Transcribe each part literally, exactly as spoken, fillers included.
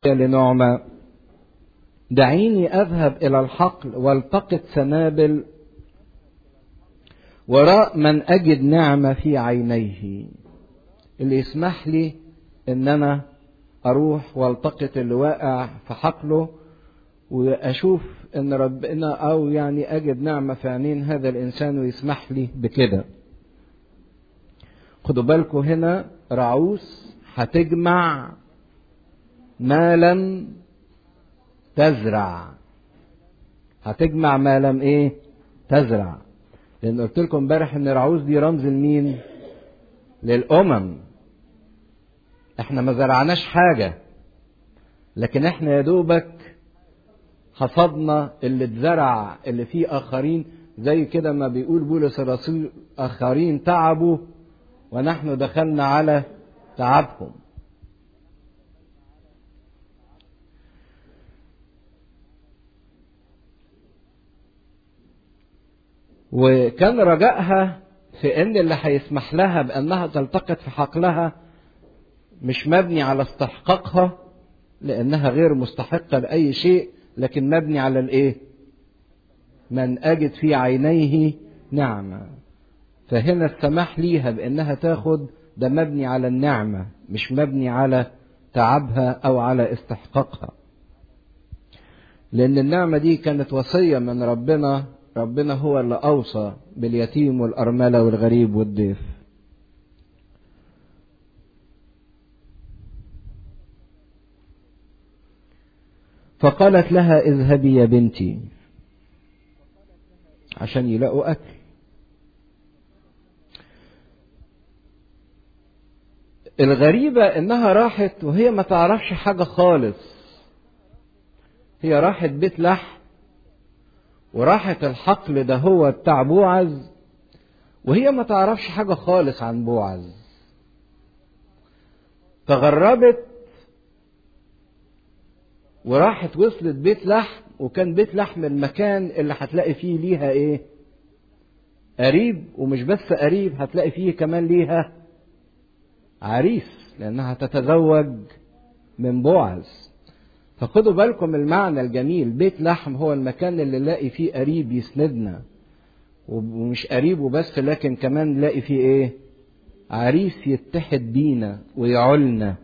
لنعمة دعيني أذهب إلى الحقل والتقط سنابل وراء من أجد نعمة في عينيه، اللي يسمح لي إن أنا أروح والتقط اللي واقع في حقله وأشوف إن ربنا أو يعني أجد نعمة في عينين هذا الإنسان ويسمح لي بكده. خدوا بالكم هنا رعوس هتجمع ما لم تزرع، هتجمع ما لم ايه تزرع، لان قلت لكم امبارح ان رعوس دي رمز لمين؟ للامم. احنا ما زرعناش حاجة، لكن احنا يا دوبك حصدنا اللي اتزرع اللي فيه اخرين، زي كده ما بيقول بولس الرسول اخرين تعبوا ونحن دخلنا على تعبهم. وكان رجائها في ان اللي هيسمح لها بانها تلتقط في حقلها مش مبني على استحقاقها لانها غير مستحقة لاي شيء، لكن مبني على الايه؟ من اجد في عينيه نعمة. فهنا السماح ليها بانها تاخد ده مبني على النعمة، مش مبني على تعبها او على استحقاقها، لان النعمة دي كانت وصية من ربنا. ربنا هو اللي أوصى باليتيم والأرملة والغريب والضيف. فقالت لها اذهبي يا بنتي عشان يلاقوا أكل. الغريبة إنها راحت وهي ما تعرفش حاجة خالص. هي راحت بيت لحم وراحت الحقل ده هو بتاع بوعز وهي ما تعرفش حاجة خالص عن بوعز. تغربت وراحت وصلت بيت لحم، وكان بيت لحم المكان اللي هتلاقي فيه ليها ايه؟ قريب، ومش بس قريب، هتلاقي فيه كمان ليها عريس لانها تتزوج من بوعز. فخدوا بالكم المعنى الجميل، بيت لحم هو المكان اللي نلاقي فيه قريب يسندنا، ومش قريب وبس لكن كمان نلاقي فيه ايه؟ عريس يتحد بينا ويعولنا،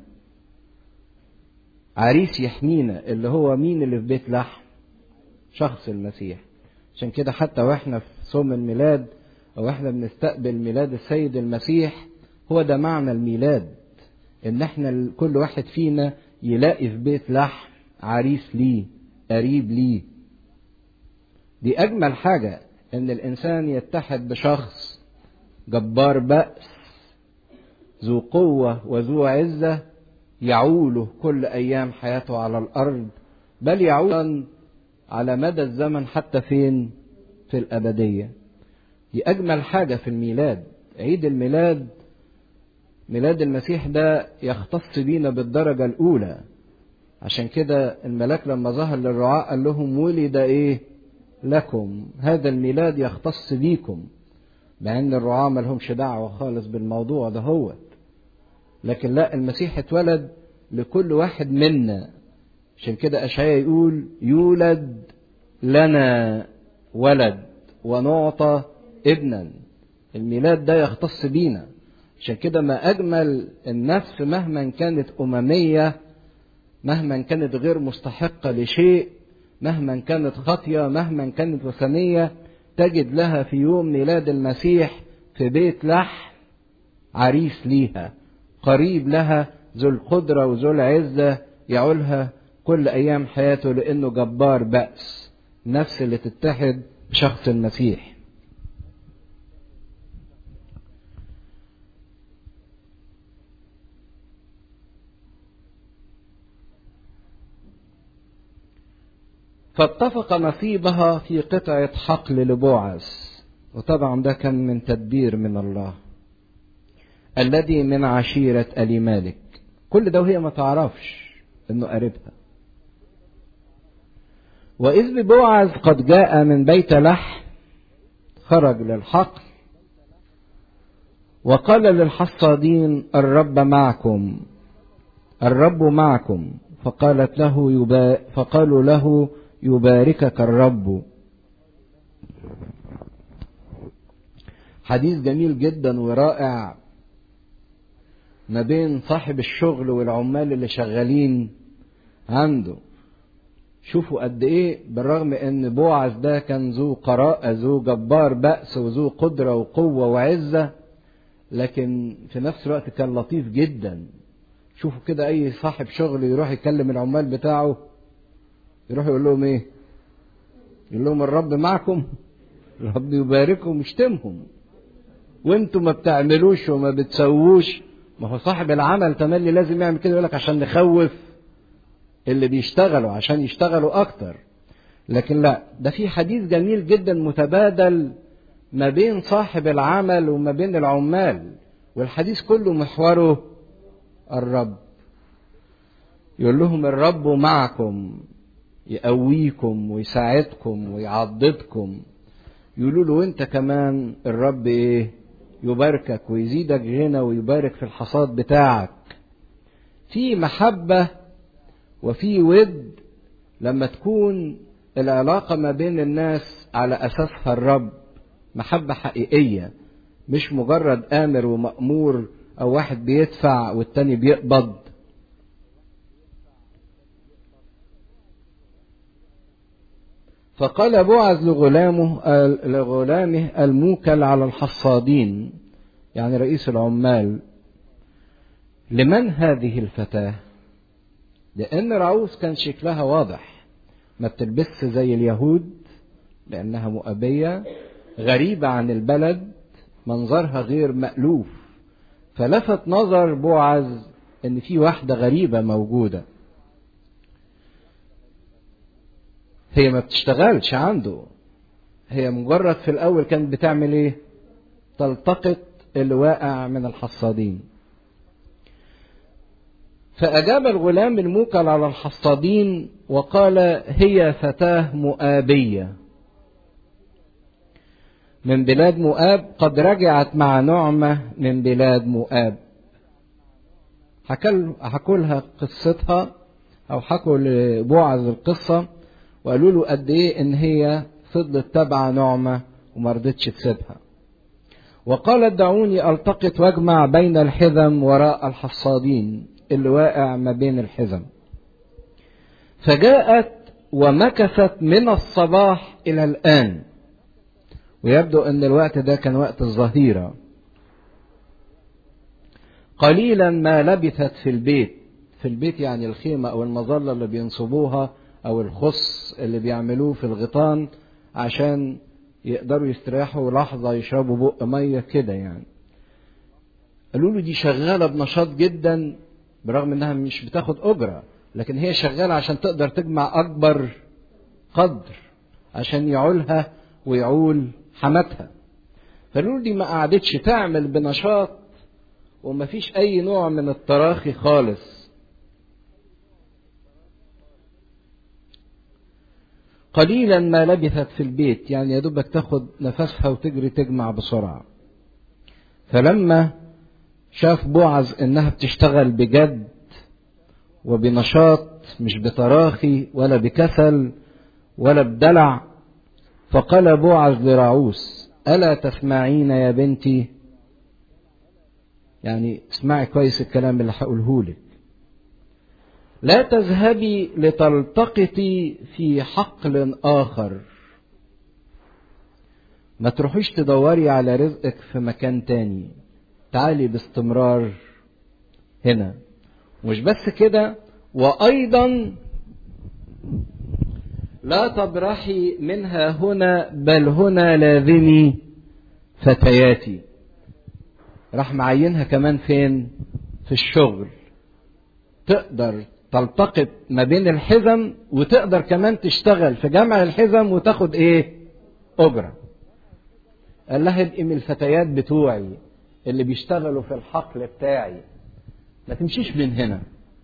عريس يحمينا، اللي هو مين اللي في بيت لحم؟ شخص المسيح. عشان كده حتى واحنا في صوم الميلاد او احنا بنستقبل ميلاد السيد المسيح، هو ده معنى الميلاد، ان احنا كل واحد فينا يلاقي في بيت لحم عريس ليه، قريب ليه. دي اجمل حاجة، ان الانسان يتحد بشخص جبار بأس ذو قوة وذو عزة يعوله كل ايام حياته على الارض، بل يعولا على مدى الزمن حتى فين؟ في الابدية. دي اجمل حاجة في الميلاد. عيد الميلاد، ميلاد المسيح ده يختص بينا بالدرجة الاولى. عشان كده الملاك لما ظهر للرعاة قال لهم ولد ايه لكم، هذا الميلاد يختص بيكم، مع ان الرعاة ما لهمش دعوة خالص بالموضوع ده هو، لكن لا، المسيح اتولد لكل واحد منا. عشان كده اشعياء يقول يولد لنا ولد ونعطى ابنا. الميلاد ده يختص بينا. عشان كده ما اجمل النفس مهما كانت اممية، مهما كانت غير مستحقة لشيء، مهما كانت خاطية، مهما كانت وثنية، تجد لها في يوم ميلاد المسيح في بيت لحم عريس ليها، قريب لها، ذو القدرة وذو العزة، يعولها كل أيام حياته لأنه جبار بأس، نفس اللي تتحد بشخص المسيح. فاتفق نصيبها في قطعة حقل لبوعز، وطبعا ده كان من تدبير من الله، الذي من عشيرة آل مالك. كل ده وهي ما تعرفش انه قريبها. وإذ ببوعز قد جاء من بيت لحم خرج للحقل وقال للحصادين الرب معكم، الرب معكم. فقالت له يبا فقالوا له يباركك الرب. حديث جميل جدا ورائع ما بين صاحب الشغل والعمال اللي شغالين عنده. شوفوا قد ايه بالرغم ان بوعز ده كان ذو قراءة ذو جبار بأس وذو قدرة وقوة وعزة، لكن في نفس الوقت كان لطيف جدا. شوفوا كده اي صاحب شغل يروح يكلم العمال بتاعه يروح يقول لهم ايه؟ يقول لهم الرب معكم، الرب يباركهم، يشتمهم وانتم ما بتعملوش وما بتسووش. ما هو صاحب العمل تملي لازم يعمل كده، يقولك عشان نخوف اللي بيشتغلوا عشان يشتغلوا اكتر. لكن لا، ده في حديث جميل جدا متبادل ما بين صاحب العمل وما بين العمال، والحديث كله محوره الرب. يقول لهم الرب معكم، يقويكم ويساعدكم ويعضدكم. يقولوا له وانت كمان الرب ايه؟ يباركك ويزيدك غنى ويبارك في الحصاد بتاعك. في محبة وفي ود لما تكون العلاقة ما بين الناس على أساسها الرب، محبة حقيقية مش مجرد آمر ومأمور أو واحد بيدفع والتاني بيقبض. فقال بوعز لغلامه لغلامه الموكل على الحصادين، يعني رئيس العمال: لمن هذه الفتاة؟ لأن رعوس كان شكلها واضح، ما بتلبسش زي اليهود لأنها مؤبية، غريبة عن البلد، منظرها غير مألوف. فلفت نظر بوعز إن في واحدة غريبة موجودة. هي ما بتشتغلش عنده، هي مجرد في الأول كانت بتعمل إيه؟ تلتقط اللي واقع من الحصادين. فأجاب الغلام الموكل على الحصادين وقال: هي فتاة مؤابية من بلاد مؤاب، قد رجعت مع نعمة من بلاد مؤاب. حكوا لها قصتها أو حكوا لبوعز القصة وقالوا له قد إيه إن هي فضلت تبع نعمة وما رضتش تسيبها. وقالت: دعوني ألتقط واجمع بين الحزم وراء الحصادين اللي واقع ما بين الحزم. فجاءت ومكثت من الصباح إلى الآن، ويبدو أن الوقت ده كان وقت الظهيرة. قليلا ما لبثت في البيت، في البيت يعني الخيمة أو المظلة اللي بينصبوها أو الخص اللي بيعملوه في الغيطان عشان يقدروا يستريحوا لحظة يشربوا بق مية كده يعني. قالوا له دي شغالة بنشاط جدا برغم انها مش بتاخد أجرة، لكن هي شغالة عشان تقدر تجمع أكبر قدر عشان يعولها ويعول حماتها. فقالوا له دي ما قعدتش تعمل بنشاط وما فيش أي نوع من التراخي خالص. قليلا ما لبثت في البيت، يعني يا دوبك تاخد نفسها وتجري تجمع بسرعة. فلما شاف بوعز انها بتشتغل بجد وبنشاط مش بتراخي ولا بكسل ولا بدلع، فقال بوعز لرعوس: ألا تسمعين يا بنتي؟ يعني اسمعي كويس الكلام اللي هقوله لك. لا تذهبي لتلتقطي في حقل آخر، ما تروحيش تدوري على رزقك في مكان تاني، تعالي باستمرار هنا. مش بس كده، وأيضا لا تبرحي منها هنا، بل هنا لاذني فتياتي. راح معينها كمان فين؟ في الشغل، تقدر تلتقط ما بين الحزم وتقدر كمان تشتغل في جمع الحزم وتاخد ايه؟ أجرة. قال لها ابقي من الفتيات بتوعي اللي بيشتغلوا في الحقل بتاعي، ما تمشيش من هنا.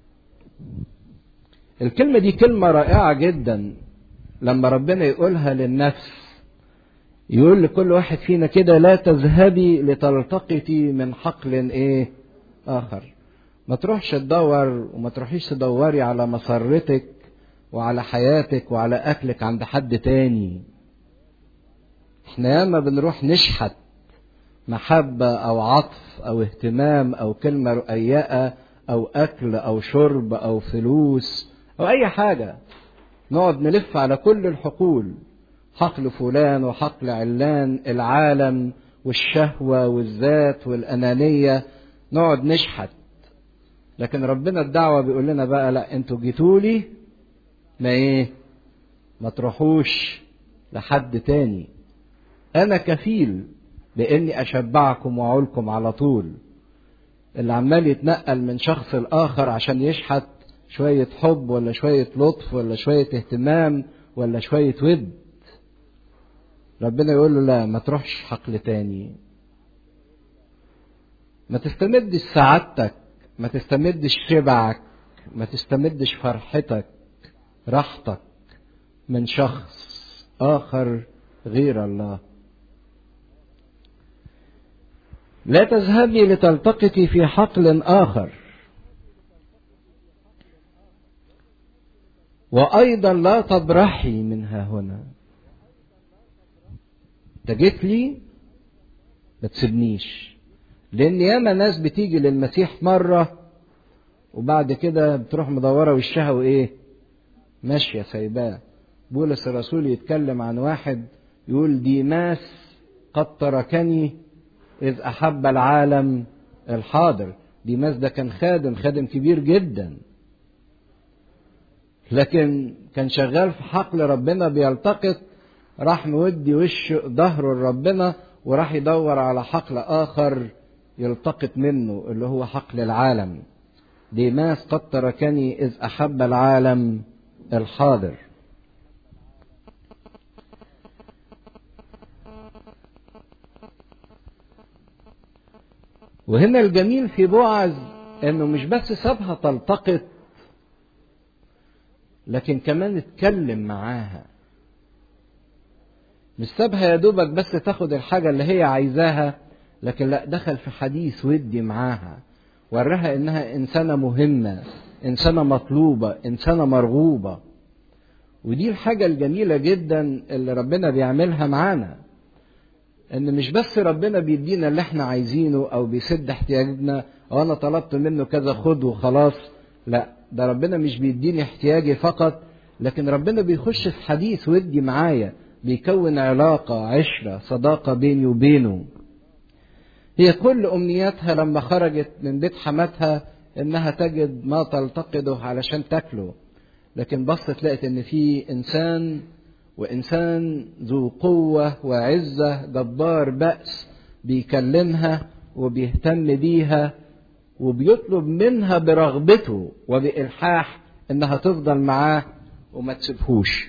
الكلمة دي كلمة رائعة جدا لما ربنا يقولها للنفس، يقول لكل واحد فينا كده: لا تذهبي لتلتقطي من حقل ايه آخر. ما تروحش تدور وما تروحيش تدوري على مسرتك وعلى حياتك وعلى أكلك عند حد تاني. احنا ياما بنروح نشحت محبة أو عطف أو اهتمام أو كلمة رقيقة أو أكل أو شرب أو فلوس أو أي حاجة، نقعد نلف على كل الحقول، حقل فلان وحقل علان، العالم والشهوة والذات والأنانية، نقعد نشحت. لكن ربنا الدعوة بيقول لنا بقى لا، انتوا جيتولي ما ايه ما تروحوش لحد تاني، انا كفيل باني اشبعكم واعولكم على طول. اللي عمال يتنقل من شخص الاخر عشان يشحت شوية حب ولا شوية لطف ولا شوية اهتمام ولا شوية ود، ربنا يقول له لا، ما تروحش حقل تاني، ما تستمدش سعادتك، ما تستمدش شبعك، ما تستمدش فرحتك راحتك من شخص آخر غير الله. لا تذهبي لتلتقطي في حقل آخر، وأيضا لا تبرحي منها هنا. تجيت لي ما تسيبنيش، لأن ياما ناس بتيجي للمسيح مرة وبعد كده بتروح مدورة وشها وإيه ماشية سايباه. بولس الرسول يتكلم عن واحد يقول ديماس قد تركني إذ أحب العالم الحاضر. ديماس ده كان خادم خادم كبير جدا، لكن كان شغال في حقل ربنا بيلتقط، راح مودي وشه ظهره لربنا وراح يدور على حقل آخر يلتقط منه اللي هو حقل العالم. ديماس قد تركني إذ أحب العالم الحاضر. وهنا الجميل في بوعز انه مش بس سابها تلتقط، لكن كمان اتكلم معاها. مش سابها يا دوبك بس تاخد الحاجة اللي هي عايزاها، لكن لا، دخل في حديث ودي معاها، وراها انها انسانة مهمة، انسانة مطلوبة، انسانة مرغوبة. ودي الحاجة الجميلة جدا اللي ربنا بيعملها معانا، ان مش بس ربنا بيدينا اللي احنا عايزينه او بيسد احتياجنا او انا طلبت منه كذا خد وخلاص، لا، ده ربنا مش بيديني احتياجي فقط، لكن ربنا بيخش في حديث ودي معايا، بيكون علاقة، عشرة، صداقة بيني وبينه. هي كل امنياتها لما خرجت من بيت حماتها انها تجد ما تلتقطه علشان تاكله، لكن بصت لقت ان في انسان، وإنسان ذو قوة وعزة جبار بأس بيكلمها وبيهتم بيها وبيطلب منها برغبته وبإلحاح إنها تفضل معاه وما تسيبهوش.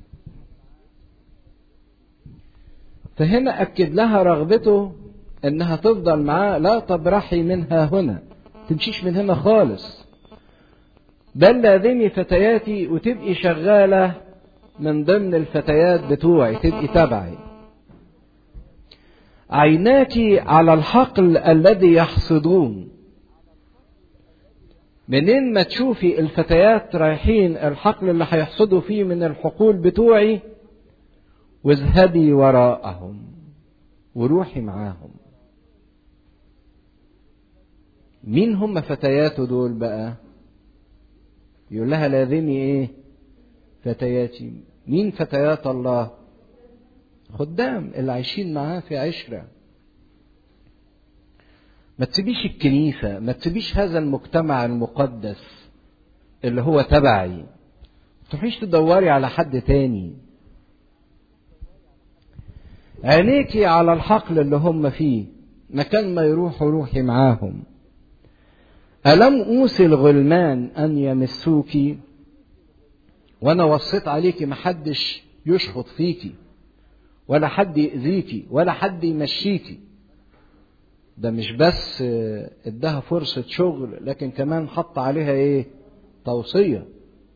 فهنا أكد لها رغبته إنها تفضل معاه، لا تبرحي منها هنا، تمشيش من هنا خالص، بل لازمي فتياتي وتبقي شغالة من ضمن الفتيات بتوعي، تبقي تبعي. عيناك على الحقل الذي يحصدون. منين ما تشوفي الفتيات رايحين الحقل اللي هيحصدوا فيه من الحقول بتوعي، واذهبي وراءهم وروحي معاهم. مين هم فتياته دول بقى؟ يقول لها لازمي ايه؟ فتياتي. مين فتيات الله؟ خدام اللي عايشين معاه في عشرة. ما تسيبيش الكنيسة، ما تسيبيش هذا المجتمع المقدس اللي هو تبعي، ما تروحيش تدوري على حد تاني. عينيكي على الحقل اللي هم فيه، مكان ما يروحوا روحي معاهم. ألم أوصي الغلمان أن يمسوكي؟ وانا وصيت عليكي محدش يشخط فيكي ولا حد يأذيكي ولا حد يمشيكي. ده مش بس ادها فرصة شغل، لكن كمان حط عليها ايه؟ توصية.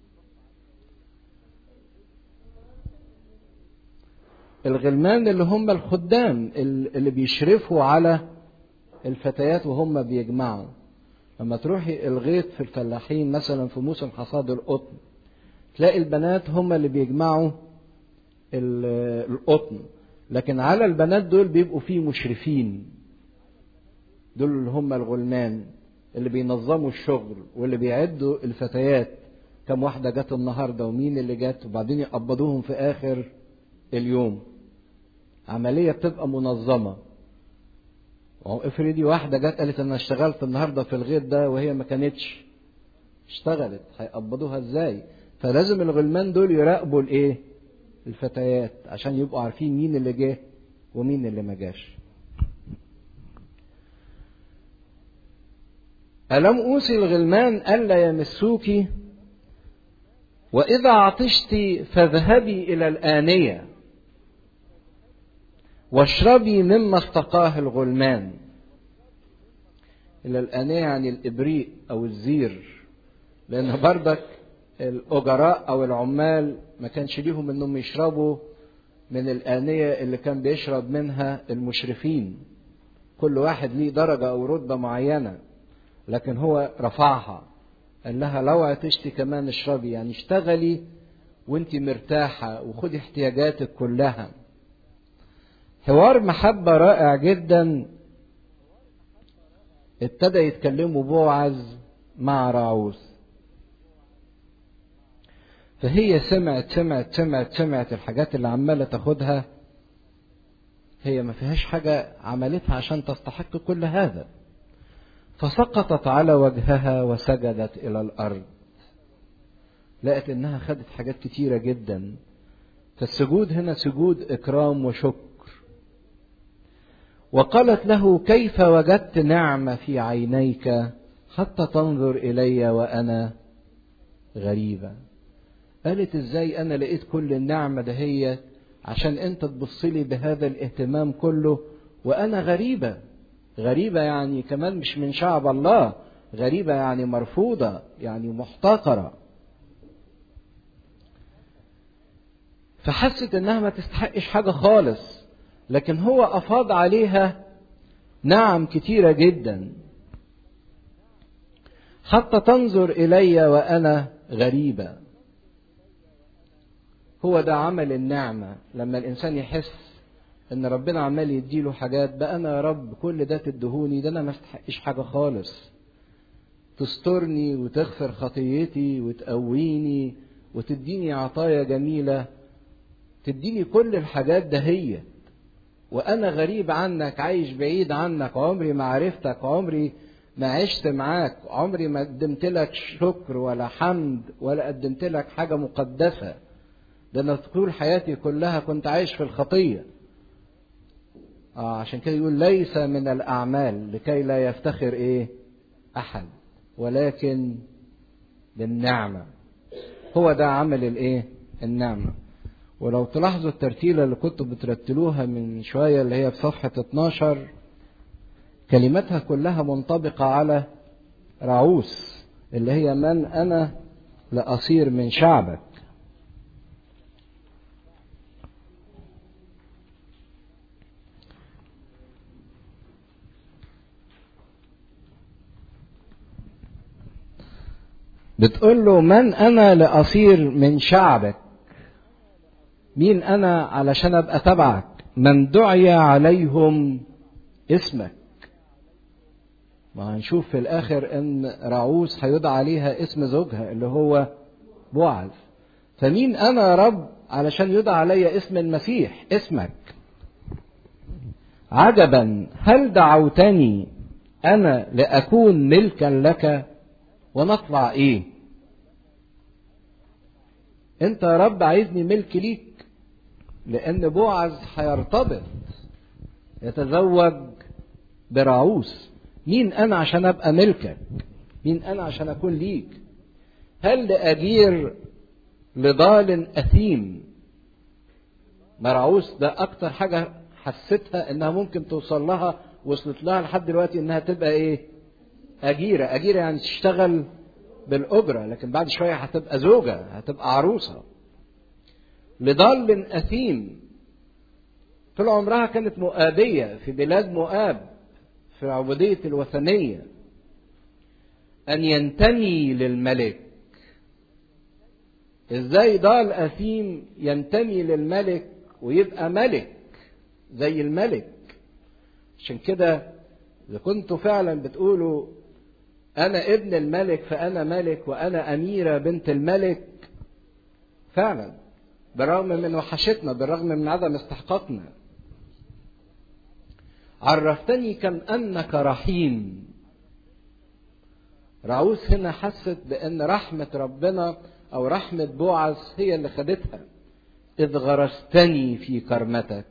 الغلمان اللي هم الخدام اللي بيشرفوا على الفتيات وهم بيجمعوا، لما تروحي الغيط في الفلاحين مثلا في موسم حصاد القطن، تلاقي البنات هم اللي بيجمعوا القطن، لكن على البنات دول بيبقوا فيه مشرفين، دول اللي هم الغلمان اللي بينظموا الشغل واللي بيعدوا الفتيات كم واحدة جت النهاردة ومين اللي جت، وبعدين يقبضوهم في آخر اليوم. عملية بتبقى منظمة. افرضي واحدة جت قالت أنا اشتغلت النهاردة في الغيط ده وهي ما كانتش اشتغلت، هيقبضوها ازاي؟ فلازم الغلمان دول يراقبوا الايه؟ الفتيات، عشان يبقوا عارفين مين اللي جه ومين اللي ما جاش. ألم أوصي الغلمان ألا يمسوك، وإذا عطشت فاذهبي إلى الآنية واشربي مما استقاه الغلمان. إلى الآنية يعني الإبريق أو الزير، لأن بردك الأجراء أو العمال ما كانش ليهم إنهم يشربوا من الآنية اللي كان بيشرب منها المشرفين، كل واحد ليه درجة أو رتبة معينة، لكن هو رفعها، قال لها لو عطشتي كمان اشربي، يعني اشتغلي وانت مرتاحة وخدي احتياجاتك كلها. حوار محبة رائع جدا ابتدى يتكلموا بوعز مع راعوث. فهي سمعت سمعت سمعت سمعت الحاجات اللي عمالة تاخدها، هي ما فيهاش حاجة عملتها عشان تستحق كل هذا، فسقطت على وجهها وسجدت إلى الأرض. لقت إنها خدت حاجات كتيرة جدا، فالسجود هنا سجود إكرام وشكر. وقالت له كيف وجدت نعمة في عينيك حتى تنظر إلي وأنا غريبة؟ قالت إزاي أنا لقيت كل النعمة دهية عشان أنت تبصلي بهذا الاهتمام كله وأنا غريبة؟ غريبة يعني كمان مش من شعب الله، غريبة يعني مرفوضة، يعني محتقرة. فحست انها ما تستحقش حاجة خالص، لكن هو افاض عليها نعم كتيرة جدا. حتى تنظر الي وانا غريبة. هو ده عمل النعمة، لما الانسان يحس ان ربنا عمال يديله حاجات، بقى انا يا رب كل ده تدهوني، ده انا ما استحقش حاجة خالص، تسترني وتغفر خطيتي وتقويني وتديني عطايا جميلة، تديني كل الحاجات دهية، وانا غريب عنك، عايش بعيد عنك، عمري ما عرفتك، عمري ما عشت معاك، عمري ما قدمت لك شكر ولا حمد ولا قدمت لك حاجة مقدسة، ده انا طول حياتي كلها كنت عايش في الخطية. آه عشان كده يقول ليس من الأعمال لكي لا يفتخر إيه أحد، ولكن بالنعمة. هو ده عمل الإيه النعمة. ولو تلاحظوا الترتيلة اللي كنتوا بترتلوها من شوية اللي هي في صفحة اتناشر، كلماتها كلها منطبقة على راعوث اللي هي من أنا لأصير من شعبك. بتقول له من أنا لأصير من شعبك، مين أنا علشان أبقى تبعك؟ من دعي عليهم اسمك. ما هنشوف في الآخر أن راعوث هيدعى عليها اسم زوجها اللي هو بوعز. فمين أنا يا رب علشان يدعى علي اسم المسيح اسمك؟ عجبا هل دعوتني أنا لأكون ملكا لك؟ ونطلع ايه؟ انت يا رب عايزني ملك ليك، لان بوعز هيرتبط يتزوج براعوث. مين انا عشان ابقى ملكك؟ مين انا عشان اكون ليك؟ هل لاجير لضال اثيم؟ براعوث ده اكتر حاجة حستها انها ممكن توصل لها، وصلت لها لحد دلوقتي انها تبقى ايه؟ أجيرة. أجيرة يعني تشتغل بالأجرة، لكن بعد شوية هتبقى زوجة، هتبقى عروسة. لضال أثيم، طول عمرها كانت مؤابية في بلاد مؤاب في عبودية الوثنية. أن ينتمي للملك. إزاي ضال أثيم ينتمي للملك ويبقى ملك زي الملك؟ عشان كده إذا كنتوا فعلا بتقولوا أنا ابن الملك فأنا ملك وأنا أميرة بنت الملك، فعلا بالرغم من وحشتنا، بالرغم من عدم استحقاقنا، عرفتني كم أنك رحيم. رعوس هنا حست بأن رحمة ربنا أو رحمة بوعز هي اللي خدتها. إذ غرستني في كرمتك.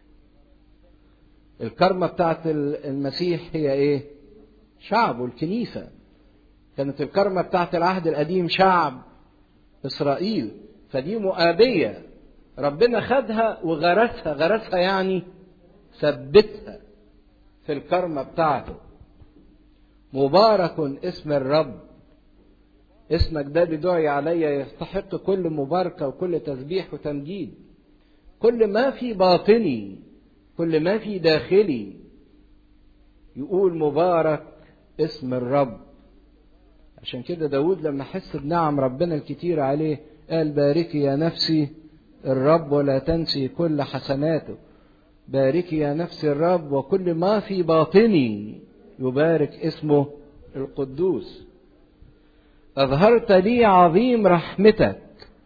الكرمة بتاعت المسيح هي إيه؟ شعبه، الكنيسة. كانت الكرمة بتاعت العهد القديم شعب إسرائيل، فدي مؤابية ربنا خدها وغرسها. غرسها يعني ثبتها في الكرمة بتاعته. مبارك اسم الرب، اسمك ده بدعي علي يستحق كل مباركة وكل تسبيح وتمجيد. كل ما في باطني، كل ما في داخلي يقول مبارك اسم الرب. عشان كده داود لما حس بنعم ربنا الكتير عليه قال باركي يا نفسي الرب ولا تنسي كل حسناته. باركي يا نفسي الرب وكل ما في باطني يبارك اسمه القدوس. أظهرت لي عظيم رحمتك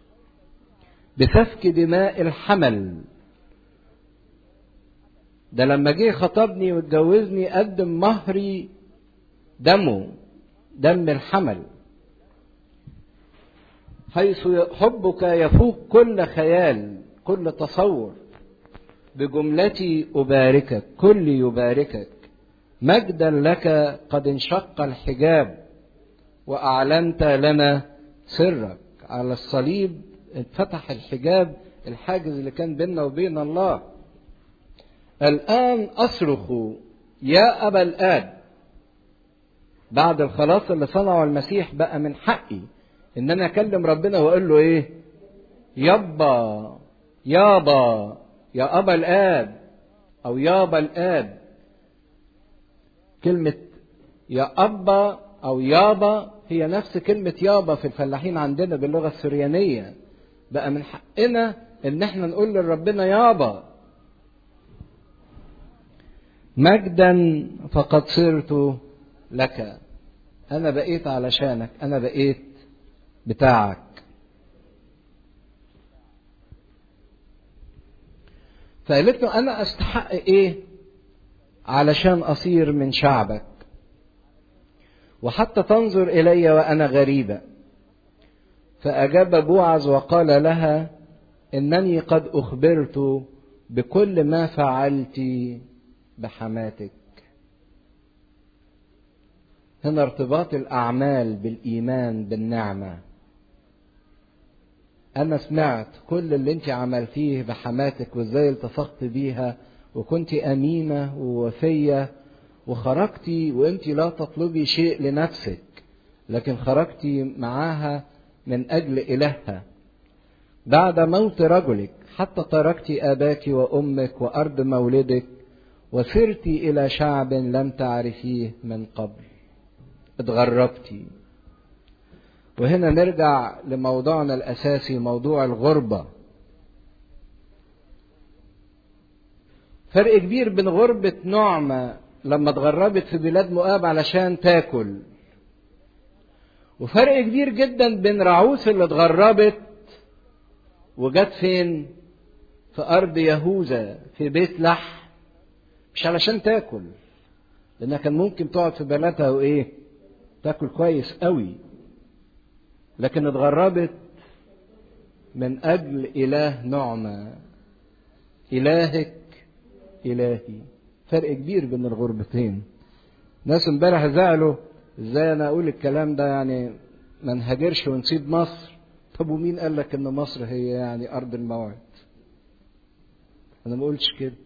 بسفك دماء الحمل. ده لما جه خطبني واتجوزني قدم مهري دمه، دم الحمل. حيث حبك يفوق كل خيال، كل تصور. بجملتي أباركك، كل يباركك. مجدا لك قد انشق الحجاب وأعلنت لنا سرك. على الصليب اتفتح الحجاب، الحاجز اللي كان بيننا وبين الله. الآن أصرخ يا أبا الآب. بعد الخلاص اللي صنعه المسيح بقى من حقي إن أنا أكلم ربنا وأقول له إيه؟ يابا يابا يا أبا الآب أو يابا الآب. كلمة يا أبا أو يابا هي نفس كلمة يابا في الفلاحين عندنا باللغة السريانية. بقى من حقنا إن احنا نقول لربنا يابا. مجدا فقد صرت لك. أنا بقيت علشانك، أنا بقيت بتاعك. فقالت له أنا أستحق إيه علشان أصير من شعبك وحتى تنظر إلي وأنا غريبة. فأجاب بوعز وقال لها إنني قد أخبرت بكل ما فعلت بحماتك. هنا ارتباط الأعمال بالإيمان بالنعمة. أنا سمعت كل اللي انت عملتيه بحماتك وإزاي التصقت بيها وكنت أمينة ووفية وخرجتي وانت لا تطلبي شيء لنفسك لكن خرجتي معاها من أجل إلهها. بعد موت رجلك حتى تركت أباك وأمك وأرض مولدك وسرت إلى شعب لم تعرفيه من قبل. اتغربتي. وهنا نرجع لموضوعنا الأساسي، موضوع الغربة. فرق كبير بين غربة نعمة لما اتغربت في بلاد مؤاب علشان تاكل، وفرق كبير جدا بين رعوس اللي اتغربت وجت فين؟ في أرض يهوذا في بيت لحم، مش علشان تاكل، لأنها كان ممكن تقعد في بلدها وإيه؟ تاكل كويس قوي، لكن اتغربت من أجل إله نعمة. إلهك إلهي. فرق كبير بين الغربتين. ناس امبارح زعلوا ازاي انا اقول الكلام ده، يعني ما نهاجرش ونسيب مصر. طب ومين قال لك ان مصر هي يعني ارض الموعد؟ انا ما قلتش كده.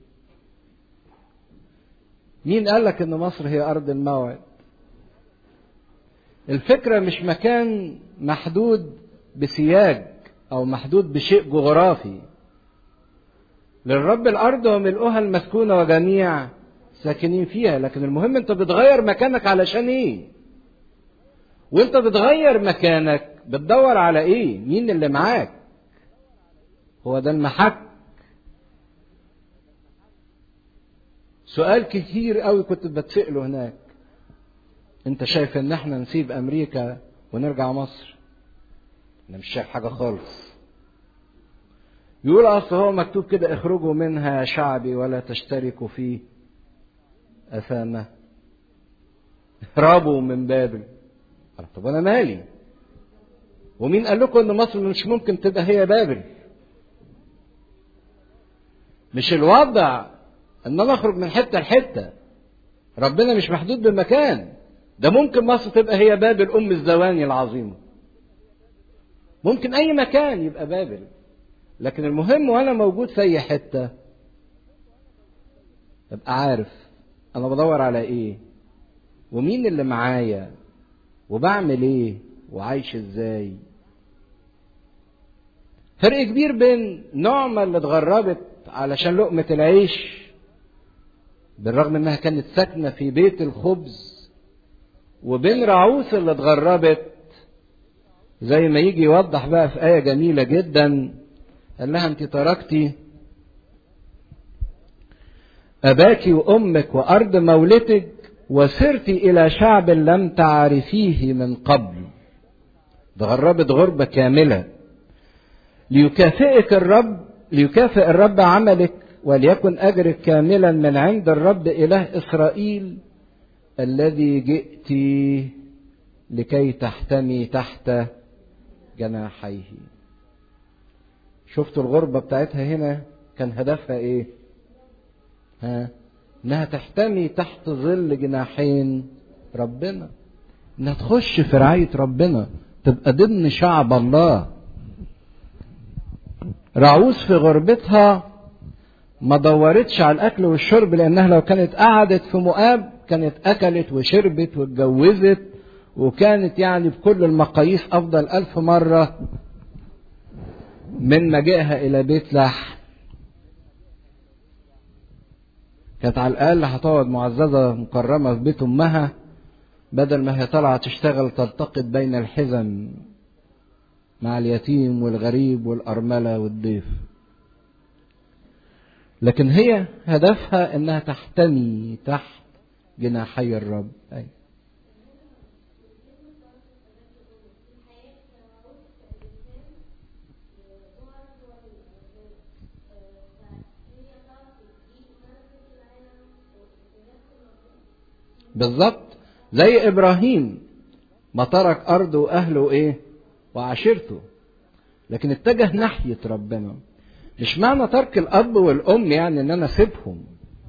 مين قال لك ان مصر هي ارض الموعد؟ الفكرة مش مكان محدود بسياج او محدود بشيء جغرافي. للرب الارض وملؤها المسكونة وجميع ساكنين فيها، لكن المهم انت بتغير مكانك علشان ايه؟ وانت بتغير مكانك بتدور على ايه؟ مين اللي معاك؟ هو ده المحك. سؤال كتير قوي كنت بتسأله هناك، انت شايف ان احنا نسيب امريكا ونرجع مصر؟ انا مش شايف حاجة خالص. يقول اصل هو مكتوب كده اخرجوا منها شعبي ولا تشتركوا فيه اثامه، اهربوا من بابل. طب انا مالي؟ ومين قال لكم ان مصر مش ممكن تبقى هي بابل؟ مش الوضع ان انا اخرج من حته لحته، ربنا مش محدود بمكان. ده ممكن مصر تبقى هي بابل ام الزواني العظيمه، ممكن اي مكان يبقى بابل. لكن المهم وانا موجود في اي حته ابقى عارف انا بدور على ايه، ومين اللي معايا، وبعمل ايه، وعايش ازاي. فرق كبير بين نعمة اللي اتغربت علشان لقمة العيش، بالرغم انها كانت ساكنة في بيت الخبز، وبين رعوس اللي اتغربت زي ما يجي يوضح بقى في آية جميلة جدا. قال لها انت تركتي أباك وأمك وأرض مولدك وسرت إلى شعب لم تعرفيه من قبل. تغربت غربة كاملة. ليكافئك الرب ليكافئ الرب عملك وليكن أجرك كاملا من عند الرب إله إسرائيل الذي جئت لكي تحتمي تحت جناحيه. شفتوا الغربة بتاعتها هنا كان هدفها ايه؟ ها؟ انها تحتمي تحت ظل جناحين ربنا، انها تخش في رعاية ربنا، تبقى ضمن شعب الله. رعوس في غربتها ما دورتش على الاكل والشرب، لانها لو كانت قعدت في مؤاب كانت اكلت وشربت واتجوزت، وكانت يعني بكل المقاييس افضل الف مرة من مجيئها الى بيت لحم. كانت على الاقل هتقعد معززة مكرمة في بيت امها، بدل ما هي طالعة تشتغل تلتقط بين الحزم مع اليتيم والغريب والارملة والضيف. لكن هي هدفها انها تحتمي تحت جناحي الرب. أي. بالظبط زي ابراهيم ما ترك ارضه واهله ايه وعشيرته، لكن اتجه ناحية ربنا. مش معنى ترك الاب والام يعني ان انا اسيبهم،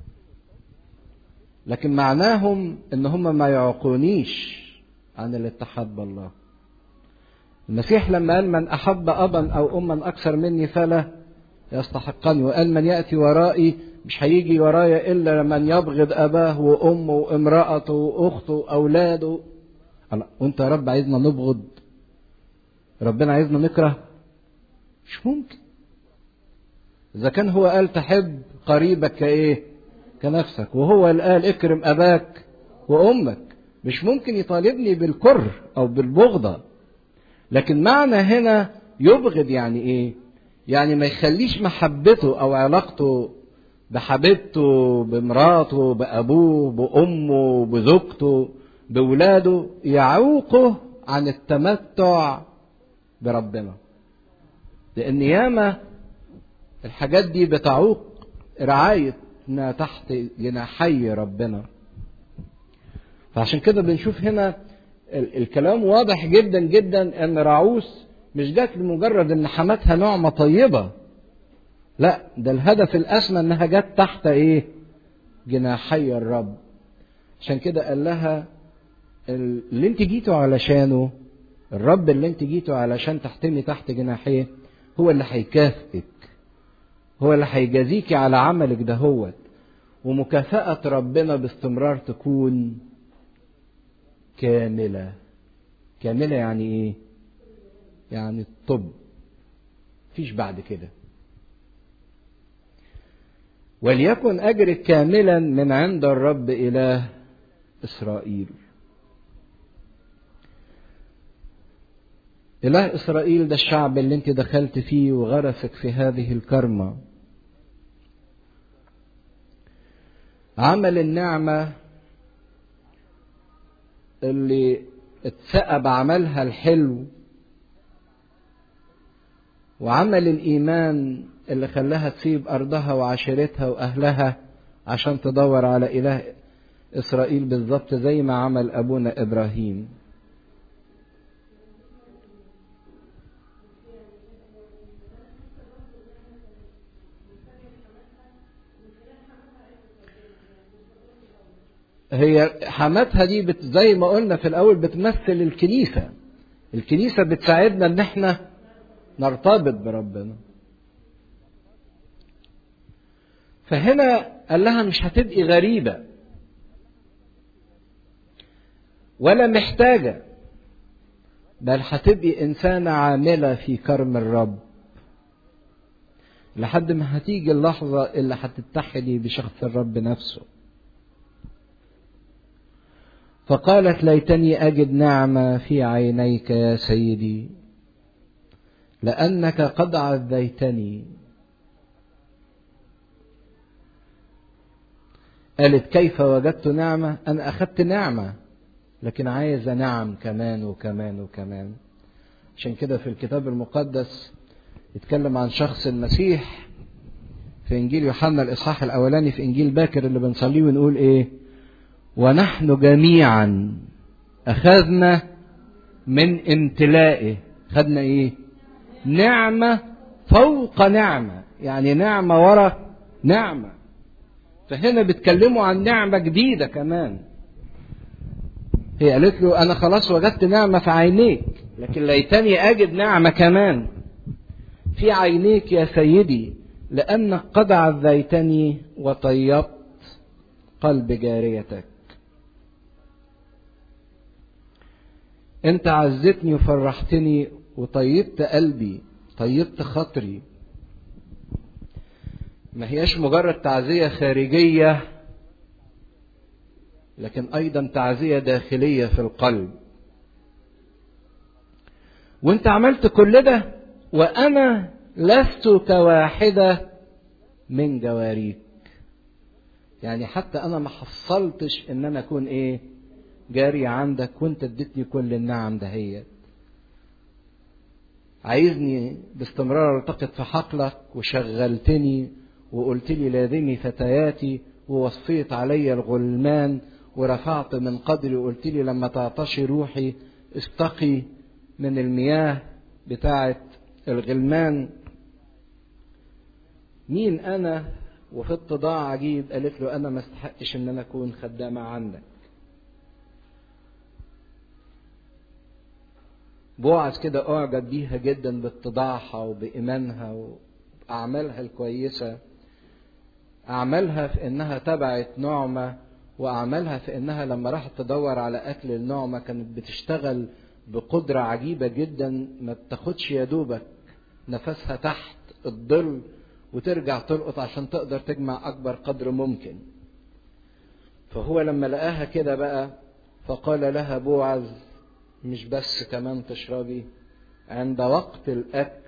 لكن معناهم ان هم ما يعوقونيش عن الاتحاد بالله. المسيح لما قال من احب ابا او اما اكثر مني فلا يستحقني، وقال من ياتي ورائي مش هيجي ورايا الا من يبغض اباه وامه وامراته واخته واولاده. وانت يا رب عايزنا نبغض؟ ربنا عايزنا نكره؟ مش ممكن. اذا كان هو قال تحب قريبك كايه كنفسك، وهو اللي قال اكرم اباك وامك، مش ممكن يطالبني بالكره او بالبغضه. لكن معنى هنا يبغض يعني ايه؟ يعني ما يخليش محبته او علاقته بحبيبته بمراته بابوه بامه بزوجته بولاده يعوقه عن التمتع بربنا. لان ياما الحاجات دي بتعوق رعايتنا تحت جناحي ربنا. فعشان كده بنشوف هنا الكلام واضح جدا جدا ان رعوس مش جات لمجرد ان حماتها نعمة طيبة، لا، ده الهدف الاسمى انها جت تحت ايه؟ جناحي الرب. عشان كده قال لها اللي انت جيتوا علشانه، الرب اللي انت جيتوا علشان تحتمي تحت جناحيه هو اللي هيكافئك، هو اللي هيجازيكي على عملك دهوت. ومكافأة ربنا باستمرار تكون كاملة. كاملة يعني ايه؟ يعني الطب مفيش بعد كده. وليكن أجرك كاملا من عند الرب إله إسرائيل. إله إسرائيل ده الشعب اللي انت دخلت فيه وغرسك في هذه الكرمة. عمل النعمة اللي اتسقى بعملها الحلو، وعمل الإيمان اللي خلاها تسيب أرضها وعشيرتها وأهلها عشان تدور على إله إسرائيل بالظبط زي ما عمل أبونا إبراهيم. هي حماتها دي بت زي ما قلنا في الأول بتمثل الكنيسة. الكنيسة بتساعدنا إن احنا نرتبط بربنا. فهنا قال لها مش هتبقي غريبة ولا محتاجة، بل هتبقي إنسانة عاملة في كرم الرب لحد ما هتيجي اللحظة اللي هتتحدي بشخص الرب نفسه. فقالت ليتني أجد نعمة في عينيك يا سيدي لأنك قد عزيتني. قالت كيف وجدت نعمة؟ أنا أخذت نعمة لكن عايزة نعم كمان وكمان وكمان. عشان كده في الكتاب المقدس يتكلم عن شخص المسيح في إنجيل يوحنا الإصحاح الأولاني في إنجيل باكر اللي بنصليه ونقول إيه؟ ونحن جميعا أخذنا من امتلائه. خدنا إيه؟ نعمة فوق نعمة، يعني نعمة ورا نعمة. فهنا بتكلموا عن نعمة جديدة كمان. هي قالت له أنا خلاص وجدت نعمة في عينيك، لكن ليتني أجد نعمة كمان في عينيك يا سيدي لأنك قد عزيتني وطيبت قلب جاريتك. أنت عزتني وفرحتني وطيبت قلبي، طيبت خاطري. ما هياش مجرد تعزية خارجية، لكن أيضا تعزية داخلية في القلب. وانت عملت كل ده وأنا لست كواحدة من جواريك. يعني حتى أنا ما حصلتش إن أنا أكون إيه؟ جاري عندك، وانت اديتني كل النعم دهيت. عايزني باستمرار التقط في حقلك وشغلتني وقلت لي لازمي فتياتي ووصيت علي الغلمان ورفعت من قدري وقلت لي لما تعطشي روحي استقي من المياه بتاعة الغلمان. مين أنا؟ وفي اتضاع عجيب قالت له أنا ما استحقش إن أنا أكون خدامة عندك. بوعز كده أعجب بيها جدا باتضاعها وبإيمانها وأعمالها الكويسة. أعمالها في إنها تبعت نعمة، وأعمالها في إنها لما راحت تدور على أكل النعمة كانت بتشتغل بقدرة عجيبة جدا، ما بتاخدش يا دوبك نفسها تحت الظل وترجع تلقط عشان تقدر تجمع أكبر قدر ممكن. فهو لما لقاها كده بقى فقال لها بوعز مش بس كمان تشربي، عند وقت الأكل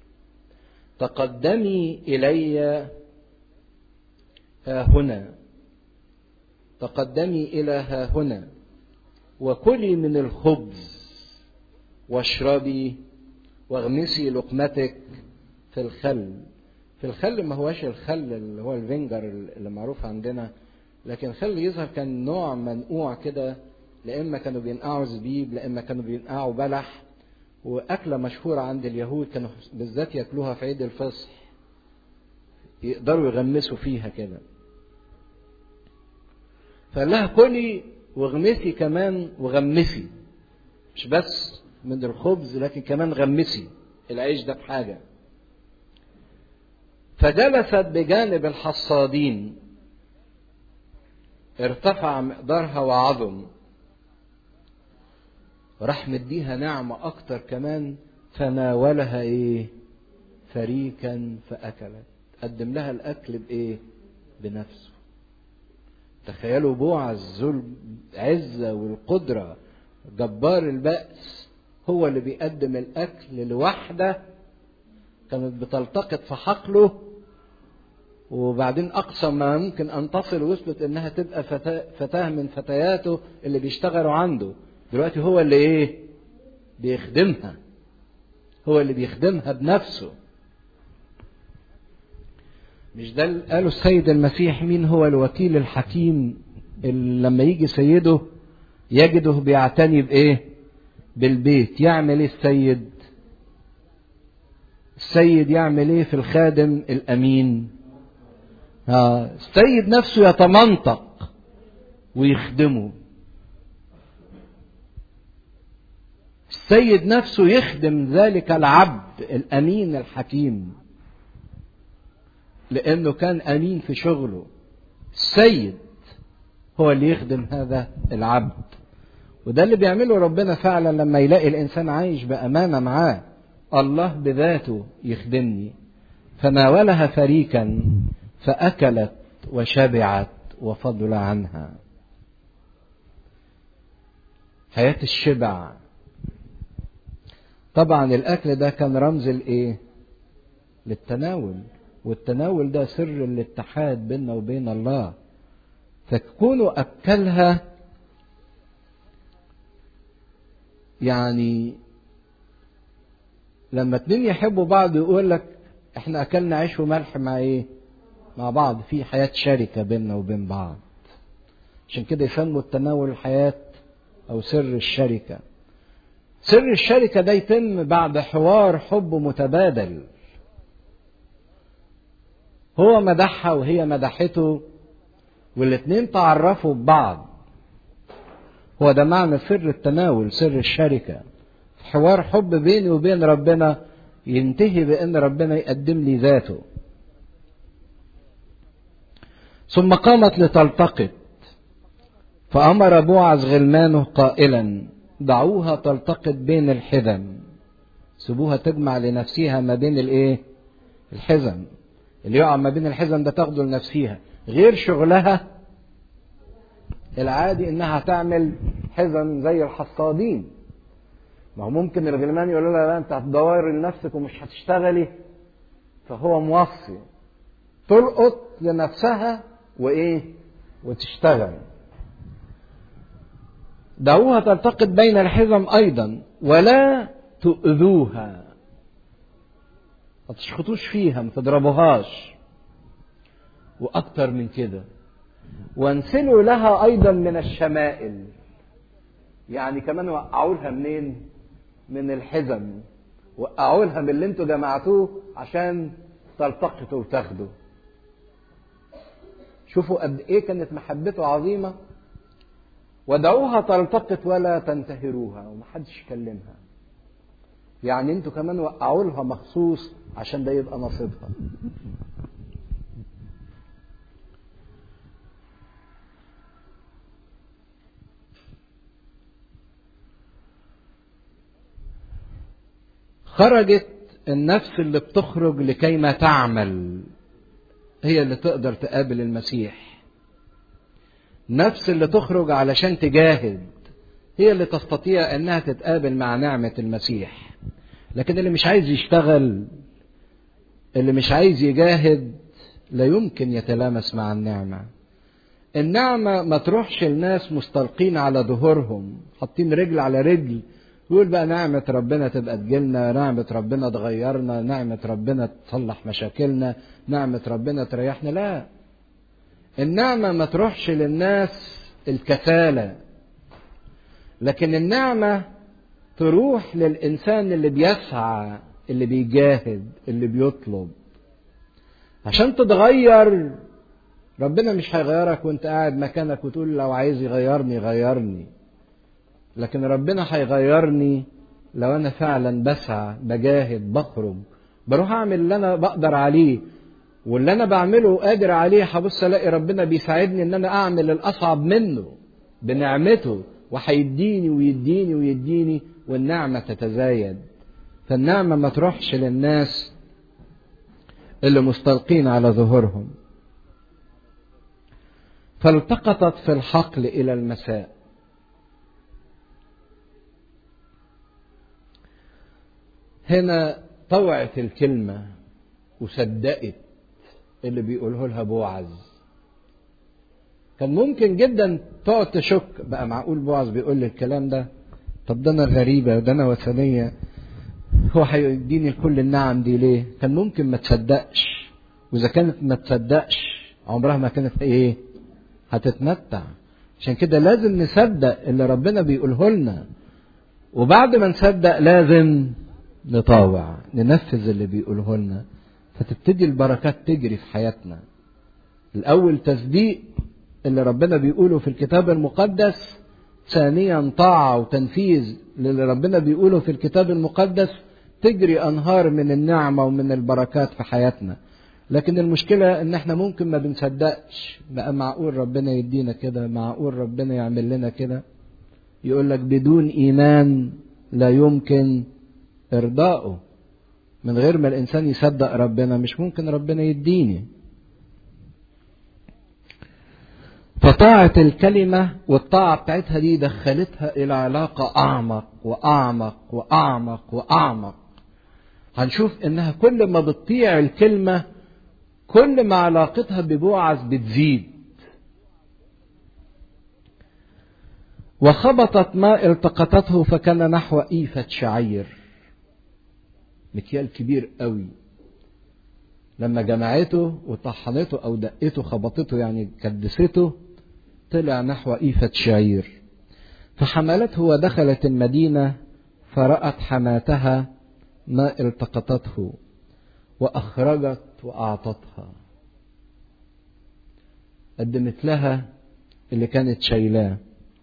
تقدمي إلي ها هنا، تقدمي إلى ها هنا وكلي من الخبز واشربي واغمسي لقمتك في الخل. في الخل ما هواش الخل اللي هو الفينجر اللي معروف عندنا، لكن الخل يظهر كان نوع منقوع كده، لإما كانوا بينقعوا زبيب لإما كانوا بينقعوا بلح، وأكلة مشهورة عند اليهود كانوا بالذات يأكلوها في عيد الفصح، يقدروا يغمسوا فيها كده. فقال لها كلي واغمسي كمان وغمسي، مش بس من الخبز لكن كمان غمسي العيش ده بحاجة. فجلست بجانب الحصادين ارتفع مقدارها وعظم، راح مديها نعمة أكتر كمان، فناولها إيه؟ فريكا فأكلت. قدم لها الأكل بإيه؟ بنفسه. تخيلوا بوعز ذو العزة والقدرة جبار البأس هو اللي بيقدم الأكل لواحدة كانت بتلتقط في حقله، وبعدين أقصى ما ممكن أن تصل وصلت إنها تبقى فتاة من فتياته اللي بيشتغلوا عنده. دلوقتي هو اللي إيه؟ بيخدمها، هو اللي بيخدمها بنفسه. مش ده اللي قاله السيد المسيح؟ مين هو الوكيل الحكيم اللي لما يجي سيده يجده بيعتني بإيه؟ بالبيت. يعمل إيه السيد؟ السيد يعمل إيه في الخادم الأمين؟ ها، السيد نفسه يتمنطق ويخدمه. السيد نفسه يخدم ذلك العبد الأمين الحكيم، لأنه كان أمين في شغله. السيد هو اللي يخدم هذا العبد، وده اللي بيعمله ربنا فعلا لما يلاقي الإنسان عايش بأمانة معاه. الله بذاته يخدمني. فناولها فريكا فأكلت وشبعت وفضل عنها. حياة الشبع. طبعا الأكل ده كان رمز الإيه؟ للتناول، والتناول ده سر الاتحاد بيننا وبين الله. فكونوا أكلها يعني لما اتنين يحبوا بعض يقول لك احنا أكلنا عيش وملح مع إيه؟ مع بعض، في حياة شركة بيننا وبين بعض. عشان كده يسموا التناول الحياة أو سر الشركة. سر الشركة ده يتم بعد حوار حب متبادل. هو مدحها وهي مدحته، والاتنين تعرفوا ببعض. هو ده معنى سر التناول، سر الشركة. حوار حب بيني وبين ربنا ينتهي بأن ربنا يقدم لي ذاته. ثم قامت لتلتقط، فأمر بوعز غلمانه قائلا دعوها تلتقط بين الحزم. سيبوها تجمع لنفسها ما بين الايه؟ الحزم. اللي يقع ما بين الحزم ده تاخده لنفسها، غير شغلها العادي انها تعمل حزم زي الحصادين. ما هو ممكن الغلمان يقول لها لا انت هتدوري لنفسك ومش هتشتغلي، فهو موصي تلقط لنفسها وايه؟ وتشتغل. دعوها تلتقط بين الحزم ايضا ولا تؤذوها. ما تشخطوش فيها، ما تضربوهاش. واكتر من كده وانسلوا لها ايضا من الشمائل. يعني كمان وقعوا لها منين؟ من الحزم. وقعوا لها من اللي انتوا جمعتوه عشان تلتقطوا وتاخدوا. شوفوا قد ايه كانت محبته عظيمة. ودعوها تلتقط ولا تنتهروها، ومحدش يكلمها. يعني انتوا كمان وقعوا لها مخصوص عشان ده يبقى نصيبها. خرجت النفس اللي بتخرج لكي ما تعمل، هي اللي تقدر تقابل المسيح. النفس اللي تخرج علشان تجاهد هي اللي تستطيع انها تتقابل مع نعمة المسيح. لكن اللي مش عايز يشتغل، اللي مش عايز يجاهد، لا يمكن يتلامس مع النعمة. النعمة ما تروحش الناس مستلقين على ظهورهم حاطين رجل على رجل يقول بقى نعمة ربنا تبقى تجيلنا، نعمة ربنا تغيرنا، نعمة ربنا تصلح مشاكلنا، نعمة ربنا تريحنا. لا، النعمة ما تروحش للناس الكسالى، لكن النعمة تروح للإنسان اللي بيسعى، اللي بيجاهد، اللي بيطلب. عشان تتغير ربنا مش هيغيرك وانت قاعد مكانك وتقول لو عايز يغيرني يغيرني، لكن ربنا هيغيرني لو انا فعلا بسعى، بجاهد، بخرج، بروح اعمل اللي انا بقدر عليه، واللي انا بعمله قادر عليه هبص الاقي ربنا بيساعدني ان انا اعمل الاصعب منه بنعمته، وهيديني ويديني ويديني، والنعمة تتزايد. فالنعمة ما تروحش للناس اللي مستلقين على ظهورهم. فالتقطت في الحقل إلى المساء. هنا طوعت الكلمة وصدقت اللي بيقوله لها بوعز. كان ممكن جدا تقعد تشك، بقى معقول بوعز بيقول لي الكلام ده؟ طب ده انا غريبة، ده انا وثنية، هو هيديني كل النعم دي ليه؟ كان ممكن ما تصدقش، واذا كانت ما تصدقش عمرها ما كانت ايه؟ هتتمتع. عشان كده لازم نصدق اللي ربنا بيقوله لنا، وبعد ما نصدق لازم نطاوع، ننفذ اللي بيقوله لنا، فتبتدي البركات تجري في حياتنا. الاول تصديق اللي ربنا بيقوله في الكتاب المقدس، ثانيا طاعة وتنفيذ للي ربنا بيقوله في الكتاب المقدس، تجري أنهار من النعمة ومن البركات في حياتنا. لكن المشكلة ان احنا ممكن ما بنصدقش، بقى معقول ربنا يدينا كده، معقول ربنا يعمل لنا كده. يقول لك بدون ايمان لا يمكن ارضائه. من غير ما الانسان يصدق ربنا مش ممكن ربنا يديني. فطاعة الكلمة والطاعة بتاعتها دي دخلتها الى علاقة اعمق واعمق واعمق واعمق. هنشوف انها كل ما بتطيع الكلمة كل ما علاقتها ببوعز بتزيد. وخبطت ما التقطته فكان نحو إيفة شعير، مكيال كبير قوي. لما جمعته وطحنته او دقته خبطته يعني كدسته، طلع نحو إيفة شعير. فحملته ودخلت المدينة فرأت حماتها ما التقطته وأخرجت وأعطتها. قدمت لها اللي كانت شايلاه،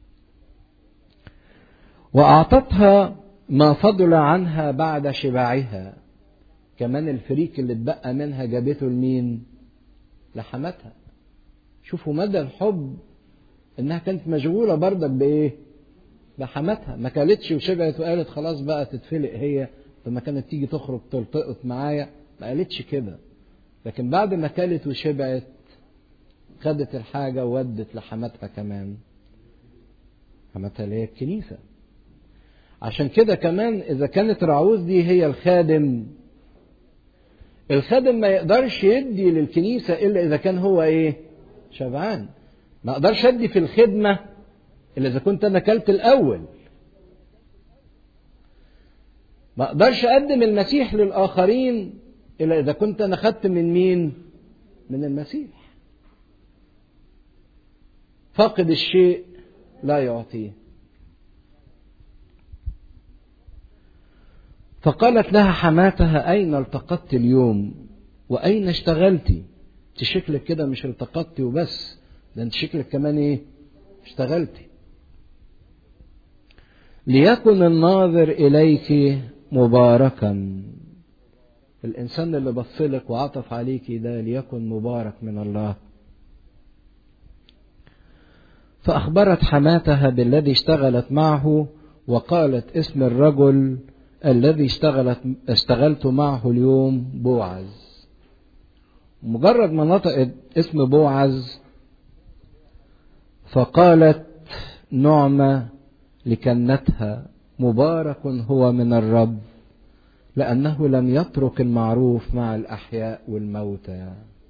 وأعطتها ما فضل عنها بعد شباعها. كمان الفريك اللي اتبقى منها جابته لمين؟ لحماتها. شوفوا مدى الحب، انها كانت مشغولة برضك بايه؟ بحماتها. ما كلتش وشبعت وقالت خلاص بقى تتفلق هي، لما كانت تيجي تخرج تلتقط معايا، ما قالتش كده. لكن بعد ما كلت وشبعت خدت الحاجة وودت لحماتها كمان. حماتها اللي هي الكنيسة. عشان كده كمان إذا كانت رعوز دي هي الخادم، الخادم ما يقدرش يدي للكنيسة إلا إذا كان هو إيه؟ شبعان. ما أقدرش أدي في الخدمة إلا إذا كنت أنا كلت الأول. ما أقدرش أقدم المسيح للآخرين إلا إذا كنت أنا خدت من مين؟ من المسيح. فاقد الشيء لا يعطيه. فقالت لها حماتها أين التقطت اليوم وأين اشتغلتي؟ انت شكلك كده مش التقطتي وبس، ده انت شكلك كمان ايه؟ اشتغلتي. ليكن الناظر إليك مباركا. الإنسان اللي بصلك وعطف عليك ده ليكن مبارك من الله. فأخبرت حماتها بالذي اشتغلت معه وقالت اسم الرجل الذي اشتغلت اشتغلت معه اليوم بوعز. مجرد ما نطقت اسم بوعز فقالت نعمة لكنتها مبارك هو من الرب لأنه لم يترك المعروف مع الأحياء والموتى.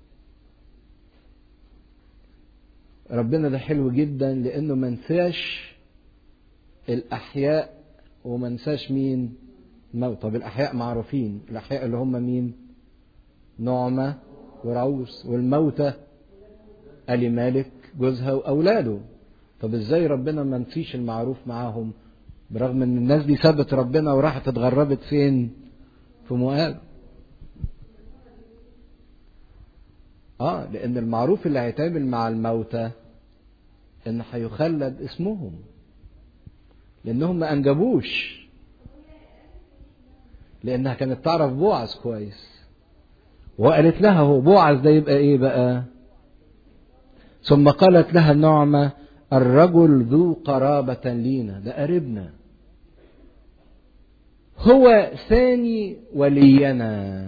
ربنا ده حلو جدا لأنه منساش الأحياء ومنساش مين؟ موت. طب الأحياء معروفين، الأحياء اللي هم مين؟ نعمة ورعوس. والموتى ألي مالك جوزها وأولاده. طب إزاي ربنا ما نسيش المعروف معاهم برغم ان الناس دي سابت ربنا وراحت اتغربت فين؟ في مؤاب. اه لان المعروف اللي هيتعامل مع الموتى ان هيخلد اسمهم لانهم ما انجبوش، لانها كانت تعرف بوعز كويس وقالت لها هو بوعز ده يبقى ايه بقى؟ ثم قالت لها النعمة الرجل ذو قرابة لينا، ده قريبنا، هو ثاني ولينا.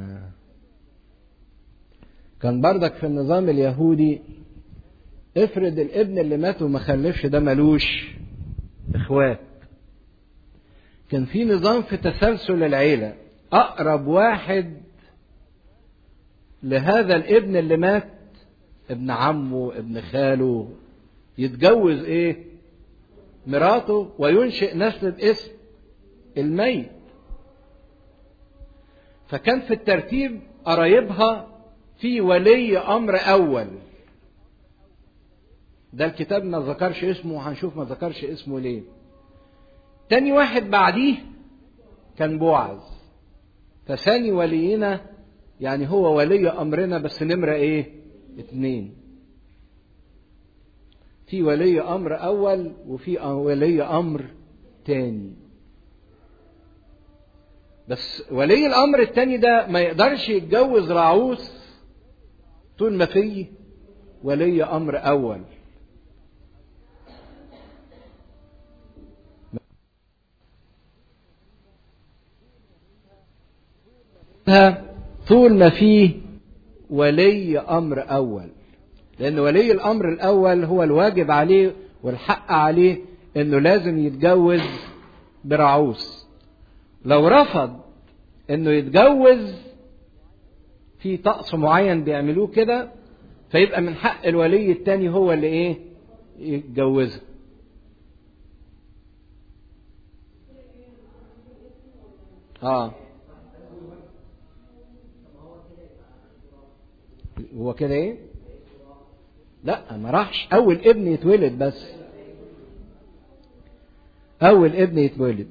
كان بردك في النظام اليهودي افرض الابن اللي مات وما خلفش ده ملوش اخوات، كان في نظام في تسلسل العيلة اقرب واحد لهذا الابن اللي مات ابن عمه ابن خاله يتجوز ايه مراته وينشئ نسل باسم الميت. فكان في الترتيب قرايبها في ولي امر اول، ده الكتاب ما ذكرش اسمه وهنشوف ما ذكرش اسمه ليه. تاني واحد بعديه كان بوعز، فثاني ولينا يعني هو ولي امرنا بس نمرة ايه اتنين. في ولي امر اول وفي ولي امر تاني، بس ولي الامر التاني ده ما يقدرش يتجوز رعوس طول ما فيه ولي امر اول. طول ما فيه ولي امر اول، لان ولي الامر الاول هو الواجب عليه والحق عليه انه لازم يتجوز برعوس. لو رفض انه يتجوز في طقس معين بيعملوه كده، فيبقى من حق الولي التاني هو اللي ايه يتجوزها. اه هو كده ايه؟ لا ما راحش، اول ابن يتولد، بس اول ابن يتولد.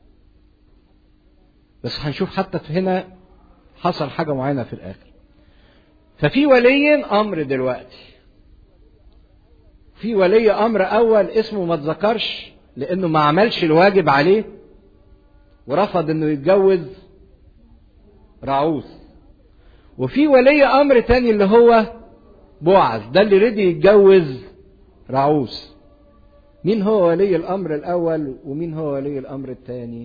بس هنشوف حتى في هنا حصل حاجة معينة في الاخر. ففي ولي امر دلوقتي، في ولي امر اول اسمه ما اتذكرش لانه ما عملش الواجب عليه ورفض انه يتجوز رعوس. وفي ولي امر تاني اللي هو بوعز، ده اللي رضي يتجوز رعوس. مين هو ولي الامر الاول ومين هو ولي الامر الثاني؟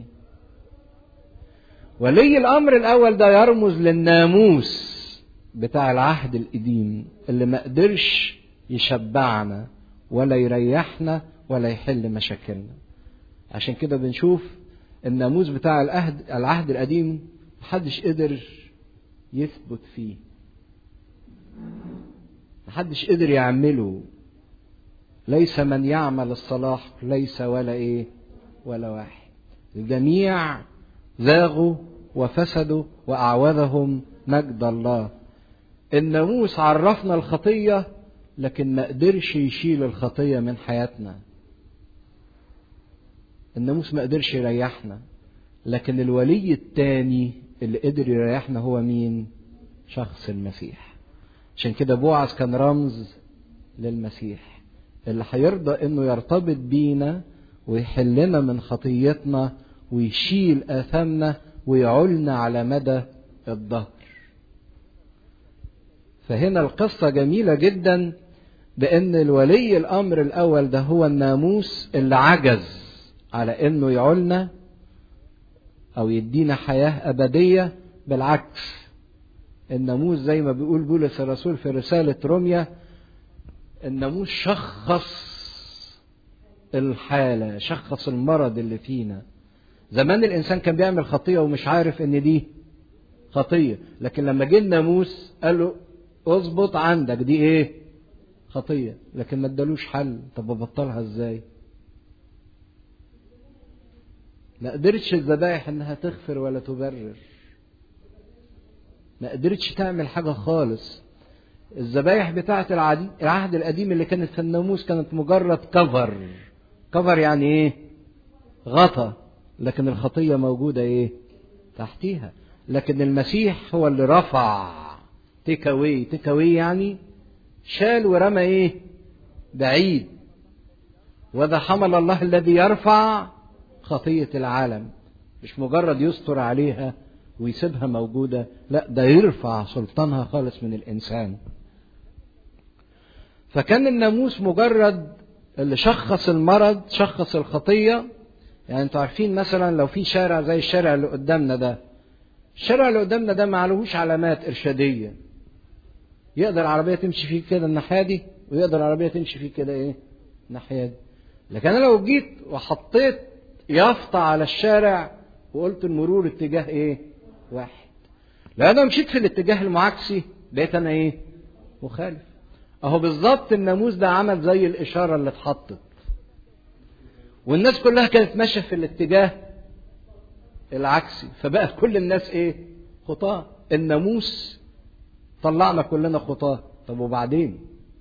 ولي الامر الاول ده يرمز للناموس بتاع العهد القديم اللي ما قدرش يشبعنا ولا يريحنا ولا يحل مشاكلنا. عشان كده بنشوف الناموس بتاع العهد العهد القديم محدش قدر يثبت فيه، محدش قدر يعمله. ليس من يعمل الصلاح ليس ولا ايه ولا واحد، الجميع زاغوا وفسدوا واعوذهم مجد الله. الناموس عرفنا الخطية لكن ما قدرش يشيل الخطية من حياتنا. الناموس ما قدرش يريحنا، لكن الولي التاني اللي قدر يريحنا هو مين؟ شخص المسيح. عشان كده بوعز كان رمز للمسيح اللي هيرضى انه يرتبط بينا ويحلنا من خطيتنا ويشيل آثامنا ويعولنا على مدى الدهر. فهنا القصة جميلة جدا، بأن الولي الأمر الأول ده هو الناموس اللي عجز على أنه يعولنا أو يدينا حياة أبدية. بالعكس، الناموس زي ما بيقول بولس الرسول في رسالة روميا، الناموس شخص الحالة، شخص المرض اللي فينا. زمان الإنسان كان بيعمل خطية ومش عارف إن دي خطية، لكن لما جه الناموس قال له اظبط عندك دي ايه؟ خطية، لكن ما ادالوش حل. طب ابطلها ازاي؟ ما قدرتش الذبائح انها تغفر ولا تبرر، ما قدرتش تعمل حاجة خالص. الذبائح بتاعة العهد القديم اللي كانت في الناموس كانت مجرد كفر. كفر يعني ايه؟ غطى، لكن الخطية موجودة ايه؟ تحتيها. لكن المسيح هو اللي رفع تيكاوي. تيكاوي يعني شال ورمى ايه؟ بعيد. وذا حمل الله الذي يرفع خطية العالم. مش مجرد يستر عليها ويسيبها موجودة، لا ده يرفع سلطانها خالص من الإنسان. فكان الناموس مجرد اللي شخص المرض، شخص الخطية. يعني انتوا عارفين مثلا لو في شارع زي الشارع اللي قدامنا ده، الشارع اللي قدامنا ده ما عليهوش علامات إرشادية. يقدر العربية تمشي فيه كده الناحية دي، ويقدر العربية تمشي فيه كده ايه؟ الناحية دي. لكن انا لو جيت وحطيت يافطة على الشارع وقلت المرور اتجاه ايه؟ واحد. لو انا مشيت في الاتجاه المعاكسي بقيت انا ايه؟ مخالف. اهو بالظبط الناموس ده عمل زي الاشاره اللي اتحطت، والناس كلها كانت ماشيه في الاتجاه العكسي، فبقت كل الناس ايه؟ خطاه. الناموس طلعنا كلنا خطاه. طب وبعدين؟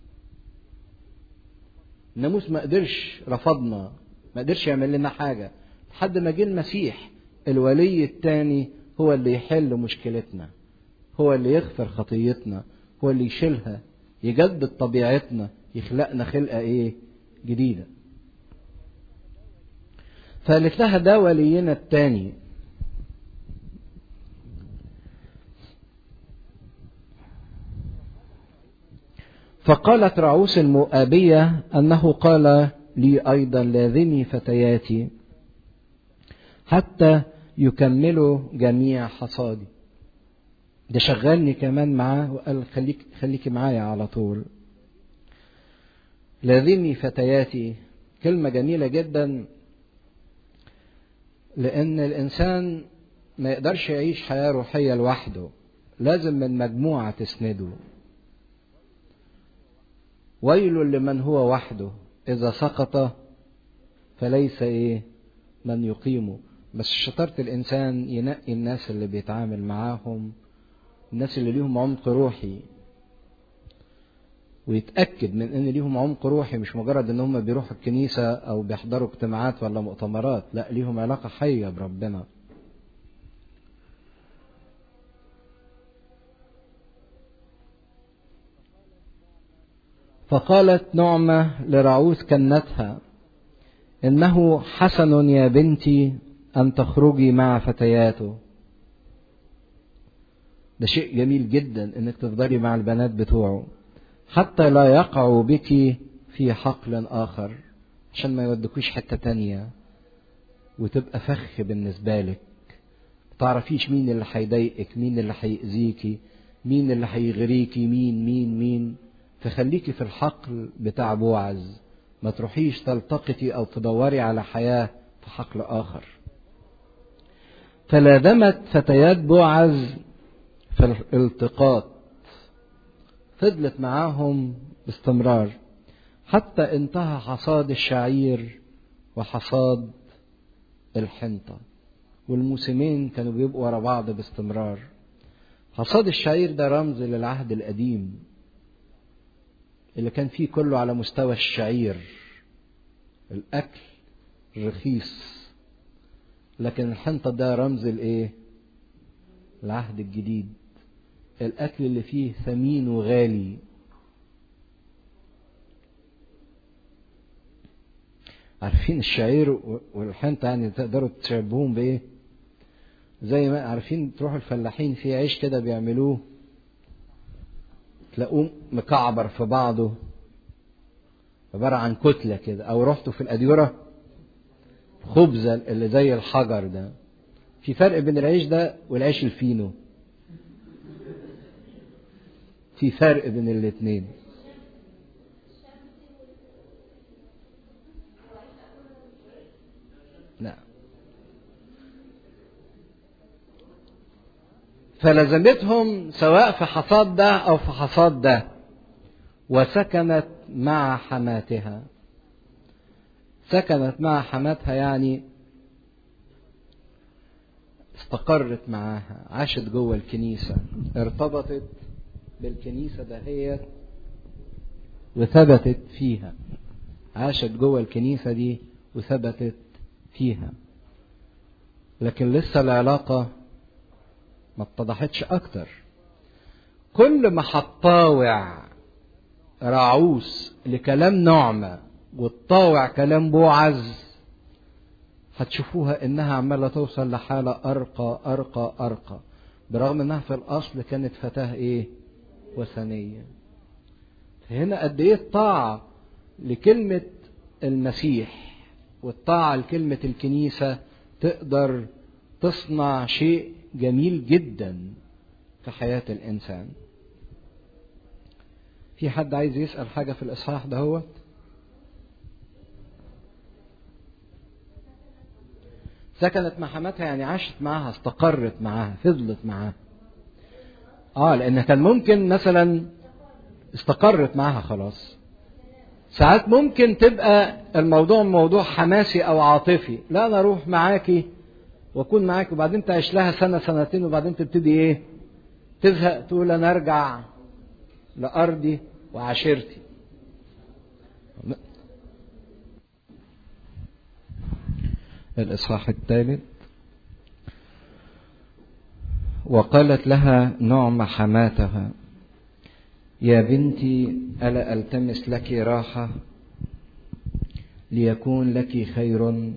الناموس ما قدرش، رفضنا، ما قدرش يعمل لنا حاجه لحد ما جه المسيح الولي الثاني، هو اللي يحل مشكلتنا، هو اللي يغفر خطيتنا، هو اللي يشيلها، يجدد طبيعتنا، يخلقنا خلقه ايه؟ جديده. فقالت لها ده ولينا الثاني. فقالت رعوس المؤابية أنه قال لي أيضا لاذني فتياتي حتى يكملوا جميع حصادي. ده شغلني كمان معاه وقال خليك خليكي معايا على طول. لاذني فتياتي كلمة جميلة جدا، لأن الإنسان ما يقدرش يعيش حياة روحية لوحده، لازم من مجموعة تسنده. ويل لمن هو وحده إذا سقط فليس إيه؟ من يقيمه. بس شطارة الإنسان ينقي الناس اللي بيتعامل معاهم، الناس اللي ليهم عمق روحي، ويتأكد من ان ليهم عمق روحي، مش مجرد ان هم بيروحوا الكنيسة او بيحضروا اجتماعات ولا مؤتمرات، لا، ليهم علاقة حية بربنا. فقالت نعمة لرعوس كنتها انه حسن يا بنتي ان تخرجي مع فتياته. ده شيء جميل جدا انك تفضلي مع البنات بتوعه حتى لا يقعوا بك في حقل آخر، عشان ما يودكوش حتة تانية وتبقى فخ بالنسبة لك، تعرفيش مين اللي هيضايقك، مين اللي هيأذيكي، مين اللي هيغريكي، مين مين مين. فخليكي في الحقل بتاع بوعز، ما تروحيش تلتقطي أو تدوري على حياة في حقل آخر. فلازمت فتيات بوعز في الالتقاط، فضلت معاهم باستمرار حتى انتهى حصاد الشعير وحصاد الحنطة، والموسمين كانوا بيبقوا ورا بعض باستمرار. حصاد الشعير ده رمز للعهد القديم اللي كان فيه كله على مستوى الشعير، الأكل رخيص، لكن الحنطة ده رمز الايه؟ العهد الجديد، الأكل اللي فيه ثمين وغالي. عارفين الشعير والحنطة يعني تقدروا تشبهوهم بإيه؟ زي ما عارفين تروحوا الفلاحين في عيش كده بيعملوه تلاقوه مكعبر في بعضه عبارة عن كتلة كده، أو رحتوا في الأديرة خبزة اللي زي الحجر ده. في فرق بين العيش ده والعيش الفينو، في فرق بين الاثنين. نعم. فلزمتهم سواء في حصاد ده أو في حصاد ده، وسكنت مع حماتها. سكنت مع حماتها يعني استقرت معاها، عاشت جوه الكنيسة، ارتبطت بالكنيسة دهيت وثبتت فيها، عاشت جوه الكنيسة دي وثبتت فيها. لكن لسه العلاقة ما اتضحتش أكتر. كل ما هتطاوع رعوس لكلام نعمة وتطاوع كلام بوعز، هتشوفوها إنها عمالة توصل لحالة أرقى أرقى أرقى، برغم إنها في الأصل كانت فتاة إيه؟ وثنية. هنا قد إيه الطاعة لكلمة المسيح والطاعة لكلمة الكنيسة تقدر تصنع شيء جميل جدا في حياة الإنسان. في حد عايز يسأل حاجة في الإصحاح دهوت؟ سكنت مع حماتها يعني عاشت معاها، استقرت معاها، فضلت معاها. اه لان كان ممكن مثلا استقرت معاها خلاص. ساعات ممكن تبقى الموضوع موضوع حماسي او عاطفي، لا انا اروح معاكي واكون معاكي وبعدين تعيش لها سنه سنتين وبعدين تبتدي ايه؟ تزهق، تقول انا ارجع لارضي وعشيرتي. الاصحاح الثالث. وقالت لها نعمة حماتها: يا بنتي ألا ألتمس لك راحة ليكون لك خير؟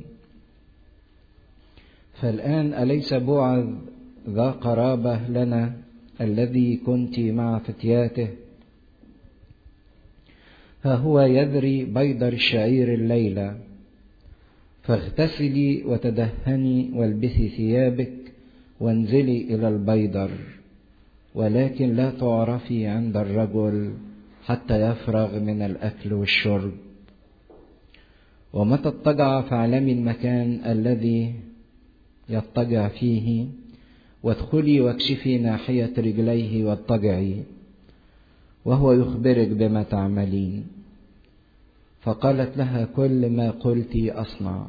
فالآن أليس بوعز ذا قرابة لنا الذي كنت مع فتياته؟ ها هو يذري بيضر الشعير الليلة، فاغتسلي وتدهني والبسي ثيابك وانزلي إلى البيضر، ولكن لا تعرفي عند الرجل حتى يفرغ من الأكل والشرب. ومتى اضطجع فاعلمي المكان الذي يضطجع فيه، وادخلي واكشفي ناحية رجليه واضطجعي، وهو يخبرك بما تعملين. فقالت لها: كل ما قلت أصنع.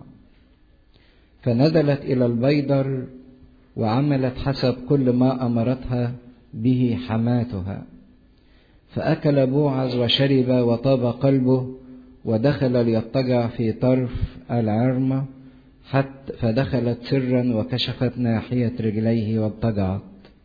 فنزلت إلى البيضر وعملت حسب كل ما أمرتها به حماتها. فأكل بوعز وشرب وطاب قلبه، ودخل ليضطجع في طرف العرمة، حتى فدخلت سرا وكشفت ناحية رجليه واضطجعت.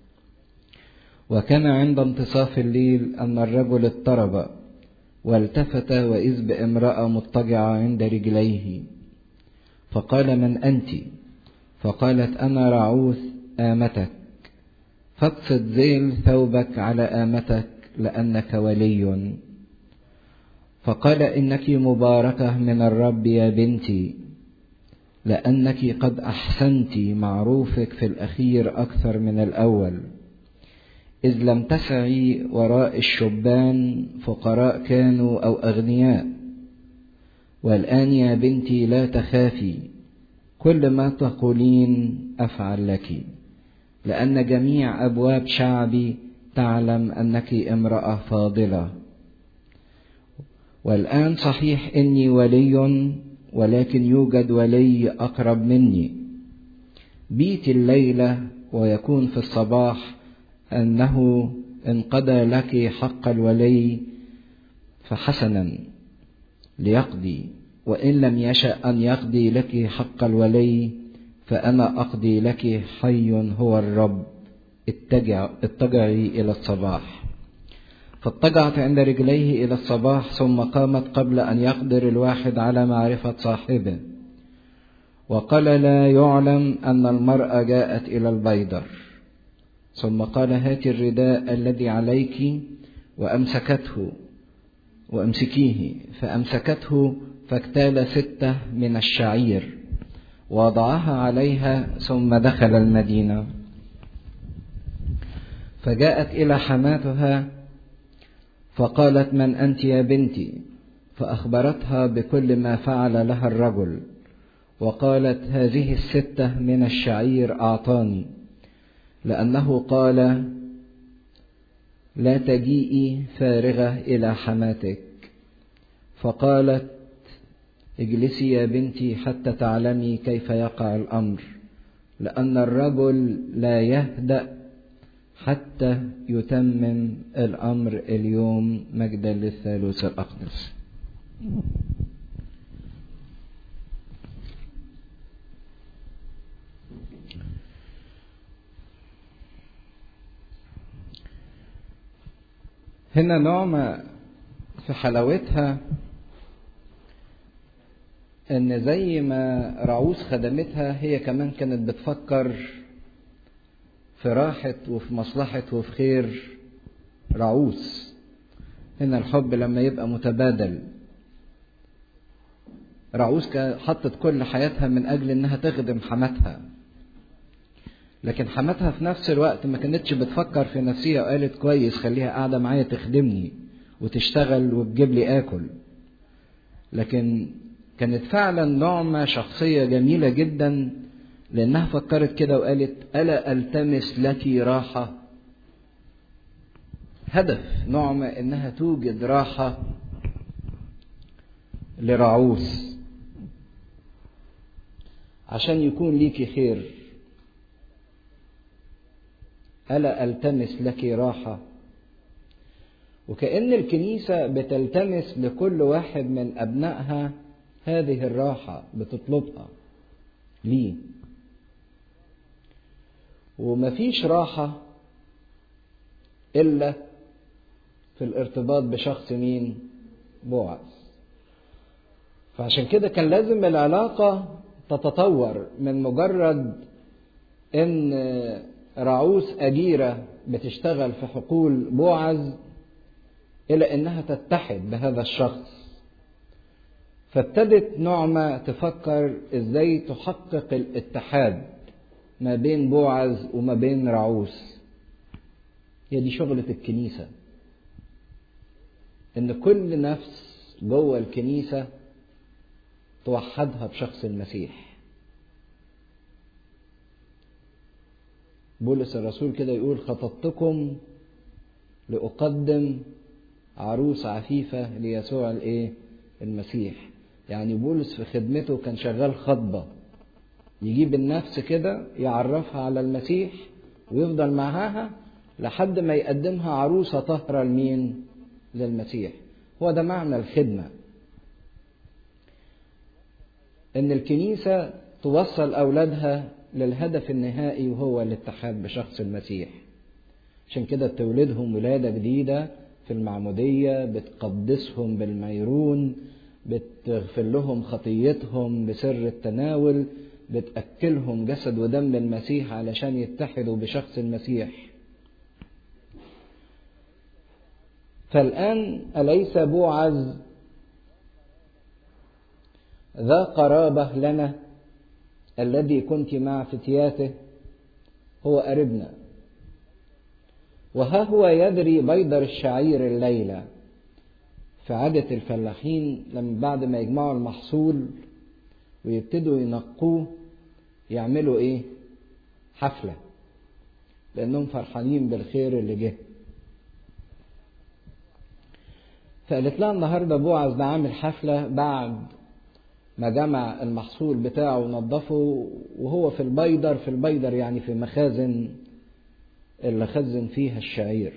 وكان عند انتصاف الليل أن الرجل اضطرب والتفت وإذ بامرأة مضطجعة عند رجليه، فقال: من أنت؟ فقالت: أنا رعوث آمتك، فابسط ذيل ثوبك على آمتك لأنك ولي. فقال: إنك مباركة من الرب يا بنتي، لأنك قد أحسنت معروفك في الأخير أكثر من الأول، إذ لم تسعي وراء الشبان فقراء كانوا أو أغنياء. والآن يا بنتي لا تخافي، كل ما تقولين أفعل لك، لأن جميع أبواب شعبي تعلم أنك امرأة فاضلة. والآن صحيح إني ولي، ولكن يوجد ولي أقرب مني. بيت الليلة ويكون في الصباح أنه انقضى لك حق الولي فحسنا ليقضي، وإن لم يشأ أن يقضي لك حق الولي فأنا أقضي لك، حي هو الرب. اتجع اتجعي إلى الصباح. فاتجعت عند رجليه إلى الصباح، ثم قامت قبل أن يقدر الواحد على معرفة صاحبه، وقال: لا يعلم أن المرأة جاءت إلى البيضر. ثم قال: هات الرداء الذي عليك، وأمسكته وأمسكيه. فأمسكته فاكتال ستة من الشعير ووضعها عليها، ثم دخل المدينة. فجاءت إلى حماتها فقالت: من أنت يا بنتي؟ فأخبرتها بكل ما فعل لها الرجل، وقالت: هذه الستة من الشعير أعطاني، لأنه قال: لا تجيئي فارغة إلى حماتك. فقالت: اجلسي يا بنتي حتى تعلمي كيف يقع الأمر، لأن الرجل لا يهدأ حتى يتمم الأمر اليوم، مجدا للثالوث الأقدس. هنا نعمة في حلاوتها ان زي ما رعوز خدمتها، هي كمان كانت بتفكر في راحة وفي مصلحة وفي خير رعوز. هنا الحب لما يبقى متبادل. رعوز حطت كل حياتها من اجل انها تخدم حماتها، لكن حماتها في نفس الوقت ما كانتش بتفكر في نفسها وقالت كويس خليها قاعدة معايا تخدمني وتشتغل وتجيب لي آكل. لكن كانت فعلا نعمة شخصية جميلة جدا لأنها فكرت كده وقالت ألا ألتمس لك راحة. هدف نعمة إنها توجد راحة لرعوس عشان يكون ليكي خير. ألا ألتمس لك راحة. وكأن الكنيسة بتلتمس لكل واحد من أبنائها هذه الراحة، بتطلبها ليه. ومفيش راحة إلا في الارتباط بشخص مين؟ بوعز. فعشان كده كان لازم العلاقة تتطور من مجرد إن رعوس أجيرة بتشتغل في حقول بوعز إلى إنها تتحد بهذا الشخص. فابتدت نعمة تفكر إزاي تحقق الاتحاد ما بين بوعز وما بين رعوس. هي دي شغلة الكنيسة، إن كل نفس جوه الكنيسة توحدها بشخص المسيح. بولس الرسول كده يقول خطبتكم لأقدم عروس عفيفة ليسوع الايه؟ المسيح. يعني بولس في خدمته كان شغال خطبة، يجيب النفس كده يعرفها على المسيح ويفضل معاها لحد ما يقدمها عروسة طاهرة لمين؟ للمسيح. هو ده معنى الخدمة، ان الكنيسة توصل اولادها للهدف النهائي وهو الاتحاد بشخص المسيح. عشان كده بتولدهم ولادة جديدة في المعمودية، بتقدسهم بالميرون، بتغفر لهم خطيتهم بسر التناول، بتأكلهم جسد ودم المسيح علشان يتحدوا بشخص المسيح. فالآن أليس بوعز ذا قرابة لنا الذي كنت مع فتياته؟ هو قريبنا. وها هو يدري بيدر الشعير الليلة. في عادة الفلاحين لما بعد ما يجمعوا المحصول ويبتدوا ينقوه يعملوا ايه؟ حفلة، لأنهم فرحانين بالخير اللي جه. فقالت لها النهاردة بوعز ده عامل حفلة بعد ما جمع المحصول بتاعه ونظفه، وهو في البيدر. في البيدر يعني في مخازن اللي خزن فيها الشعير.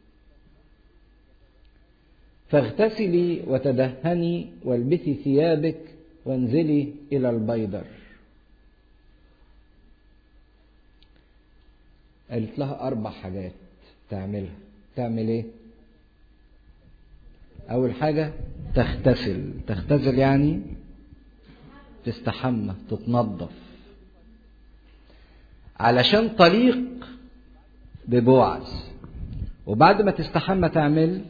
فاغتسلي وتدهني والبسي ثيابك وانزلي إلى البيدر. قالت لها أربع حاجات تعملها. تعمل إيه؟ أول حاجة تغتسل. تغتسل يعني تستحمى، تتنظف علشان طليق ببوعز. وبعد ما تستحمى تعمل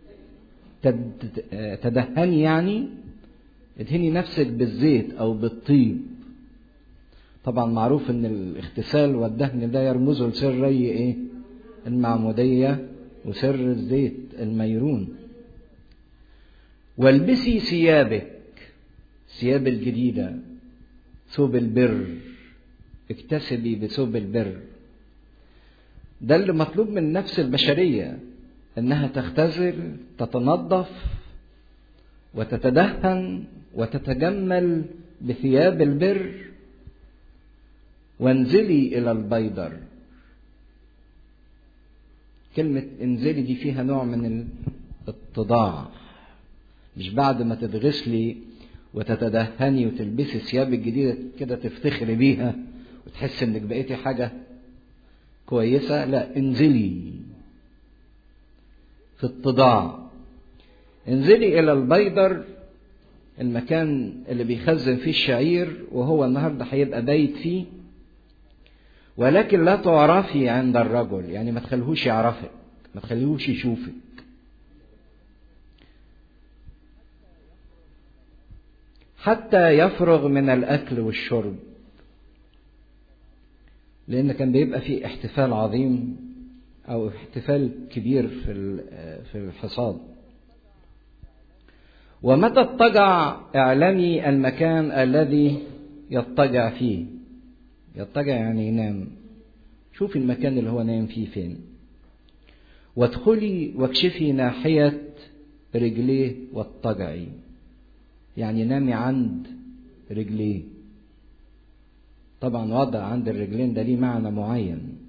تدهني، يعني ادهني نفسك بالزيت أو بالطيب. طبعا معروف ان الاغتسال والدهن ده يرمزوا لسري ايه؟ المعمودية وسر الزيت الميرون. والبسي ثيابك، ثياب الجديدة، ثوب البر. اكتسبي بثوب البر. ده اللي مطلوب من النفس البشرية، انها تغتسل، تتنظف وتتدهن وتتجمل بثياب البر. وانزلي الى البيدر. كلمة انزلي دي فيها نوع من الاتضاع. مش بعد ما تتغسلي وتتدهني وتلبسي الثياب الجديدة كده تفتخري بيها وتحس انك بقيتي حاجة كويسة. لا، انزلي في اتضاع. انزلي الى البيدر، المكان اللي بيخزن فيه الشعير، وهو النهاردة هيبقى بايت فيه. ولكن لا تعرفي عند الرجل، يعني ما تخليهوش يعرفك، ما تخليهوش يشوفك. حتى يفرغ من الأكل والشرب. لأن كان بيبقى فيه احتفال عظيم أو احتفال كبير في في الحصاد. ومتى اضطجع اعلمي المكان الذي يضطجع فيه. يضطجع يعني ينام. شوفي المكان اللي هو نايم فيه فين. وادخلي واكشفي ناحية رجليه واضطجعي، يعني نامي عند رجليه. طبعا وضع عند الرجلين ده ليه معنى معين،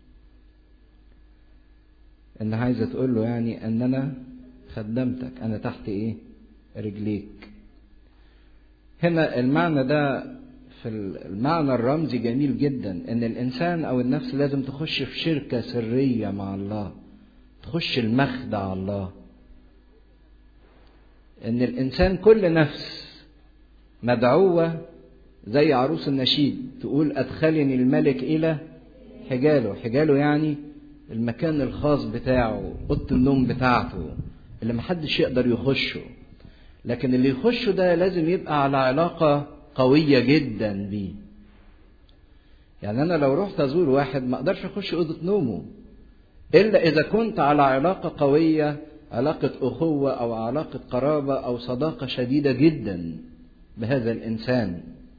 ان عايزة تقول له يعني ان انا خدمتك، انا تحت ايه؟ رجليك. هنا المعنى ده في المعنى الرمزي جميل جدا، ان الانسان او النفس لازم تخش في شركة سرية مع الله، تخش المخدع الله. ان الانسان كل نفس مدعوة زي عروس النشيد تقول ادخلني الملك الى حجاله. حجاله يعني المكان الخاص بتاعه، اوضه النوم بتاعته اللي محدش يقدر يخشه. لكن اللي يخشه ده لازم يبقى على علاقة قوية جدا بيه. يعني انا لو رحت ازور واحد ما اقدرش اخش اوضه نومه الا اذا كنت على علاقة قوية، علاقة اخوة او علاقة قرابة او صداقة شديدة جدا بهذا الانسان.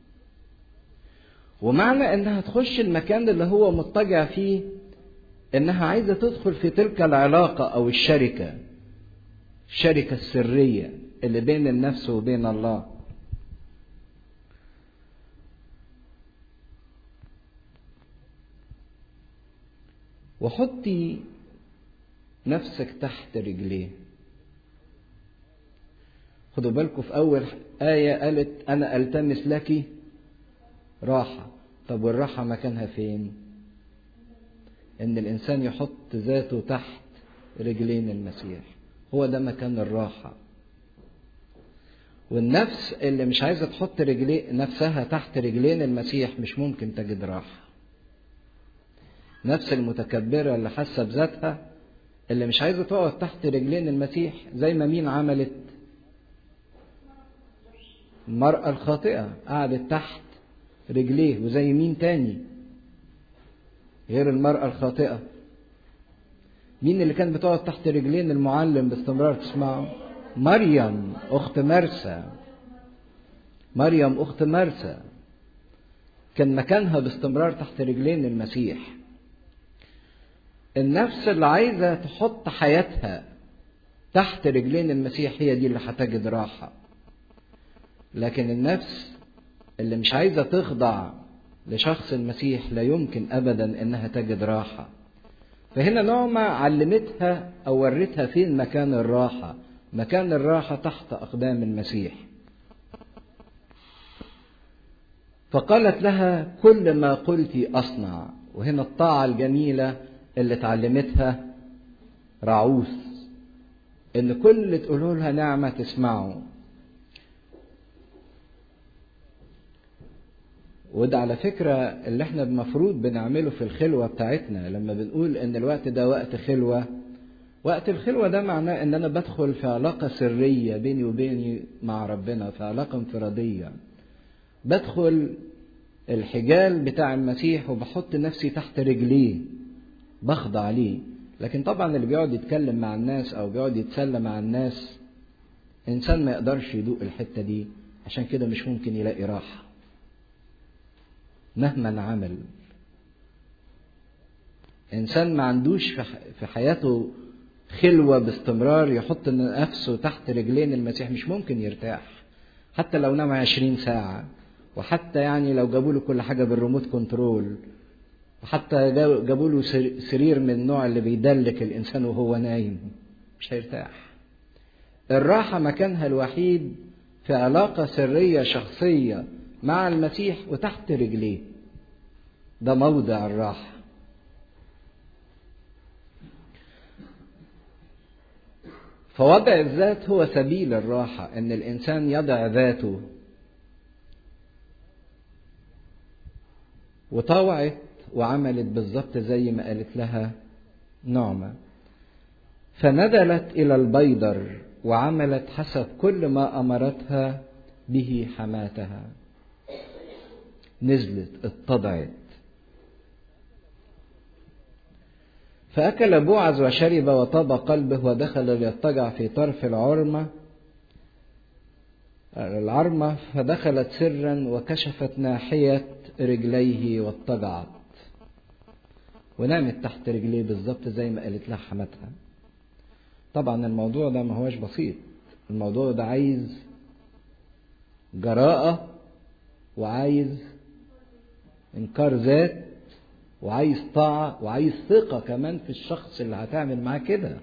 ومعنى انها تخش المكان اللي هو مضطجع فيه انها عايزة تدخل في تلك العلاقة او الشركة، الشركة السرية اللي بين النفس وبين الله. وحطي نفسك تحت رجليه. خدوا بالكم في اول آية قالت انا التمس لك راحة. طب والراحة مكانها فين؟ ان الانسان يحط ذاته تحت رجلين المسيح، هو ده مكان الراحة. والنفس اللي مش عايزة تحط رجلي نفسها تحت رجلين المسيح مش ممكن تجد راحة. نفس المتكبرة اللي حاسة بذاتها اللي مش عايزة تقعد تحت رجلين المسيح، زي ما مين عملت؟ المرأة الخاطئة قعدت تحت رجليه. وزي مين تاني غير المرأة الخاطئة؟ مين اللي كانت بتقعد تحت رجلين المعلم باستمرار تسمعه؟ مريم أخت مرسى. مريم أخت مرسى كان مكانها باستمرار تحت رجلين المسيح. النفس اللي عايزة تحط حياتها تحت رجلين المسيح هي دي اللي هتجد راحة. لكن النفس اللي مش عايزة تخضع لشخص المسيح لا يمكن أبدا إنها تجد راحة. فهنا نعمة علمتها أو ورتها فين مكان الراحة. مكان الراحة تحت أقدام المسيح. فقالت لها كل ما قلت أصنع. وهنا الطاعة الجميلة اللي اتعلمتها رعوث، إن كل اللي تقولوا لها نعمة تسمعه. وده على فكرة اللي احنا المفروض بنعمله في الخلوة بتاعتنا. لما بنقول ان الوقت ده وقت خلوة، وقت الخلوة ده معناه ان انا بدخل في علاقة سرية بيني وبيني مع ربنا، في علاقة انفرادية. بدخل الحجال بتاع المسيح وبحط نفسي تحت رجليه، بخضع ليه. لكن طبعا اللي بيقعد يتكلم مع الناس او بيقعد يتسلى مع الناس انسان ما يقدرش يدوق الحتة دي، عشان كده مش ممكن يلاقي راحة مهما عمل. إنسان ما عندوش في حياته خلوة باستمرار يحط نفسه تحت رجلين المسيح مش ممكن يرتاح، حتى لو نام عشرين ساعة، وحتى يعني لو جابوا له كل حاجة بالريموت كنترول، وحتى جابوا له سرير من النوع اللي بيدلك الإنسان وهو نايم، مش هيرتاح. الراحة مكانها الوحيد في علاقة سرية شخصية مع المسيح وتحت رجليه. ده موضع الراحة. فوضع الذات هو سبيل الراحة، ان الانسان يضع ذاته. وطوعت وعملت بالظبط زي ما قالت لها نعمة. فنزلت الى البيدر وعملت حسب كل ما امرتها به حماتها. نزلت اتضعت. فأكل بوعز وشرب وطاب قلبه ودخل ليضطجع في طرف العرمة العرمة فدخلت سرا وكشفت ناحية رجليه واضطجعت، ونامت تحت رجليه بالظبط زي ما قالت لها حماتها. طبعا الموضوع ده ما هوش بسيط، الموضوع ده عايز جراءة وعايز انكار ذات وعايز طاعة وعايز ثقة كمان في الشخص اللي هتعمل معاه كده.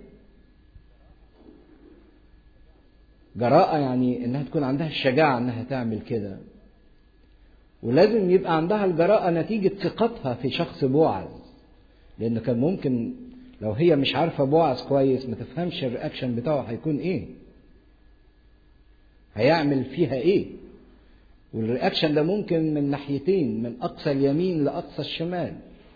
جراءة يعني انها تكون عندها الشجاعة انها تعمل كده، ولازم يبقى عندها الجراءة نتيجة ثقتها في شخص بوعز، لأنه كان ممكن لو هي مش عارفة بوعز كويس ما تفهمش الرياكشن بتاعه هيكون ايه، هيعمل فيها ايه. والرياكشن ده ممكن من ناحيتين، من أقصى اليمين لأقصى الشمال،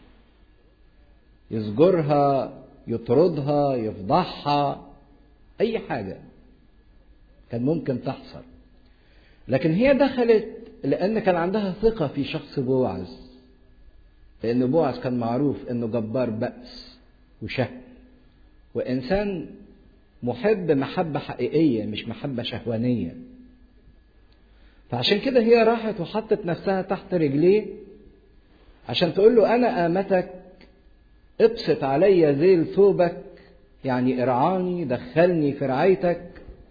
يزجرها، يطردها، يفضحها، أي حاجة كان ممكن تحصل. لكن هي دخلت لأن كان عندها ثقة في شخص بوعز، لأن بوعز كان معروف أنه جبار بأس وشهم، وإنسان محب محبة حقيقية مش محبة شهوانية. فعشان كده هي راحت وحطت نفسها تحت رجليه عشان تقول له أنا آمتك، ابسط علي ذيل ثوبك، يعني ارعاني، دخلني في رعايتك.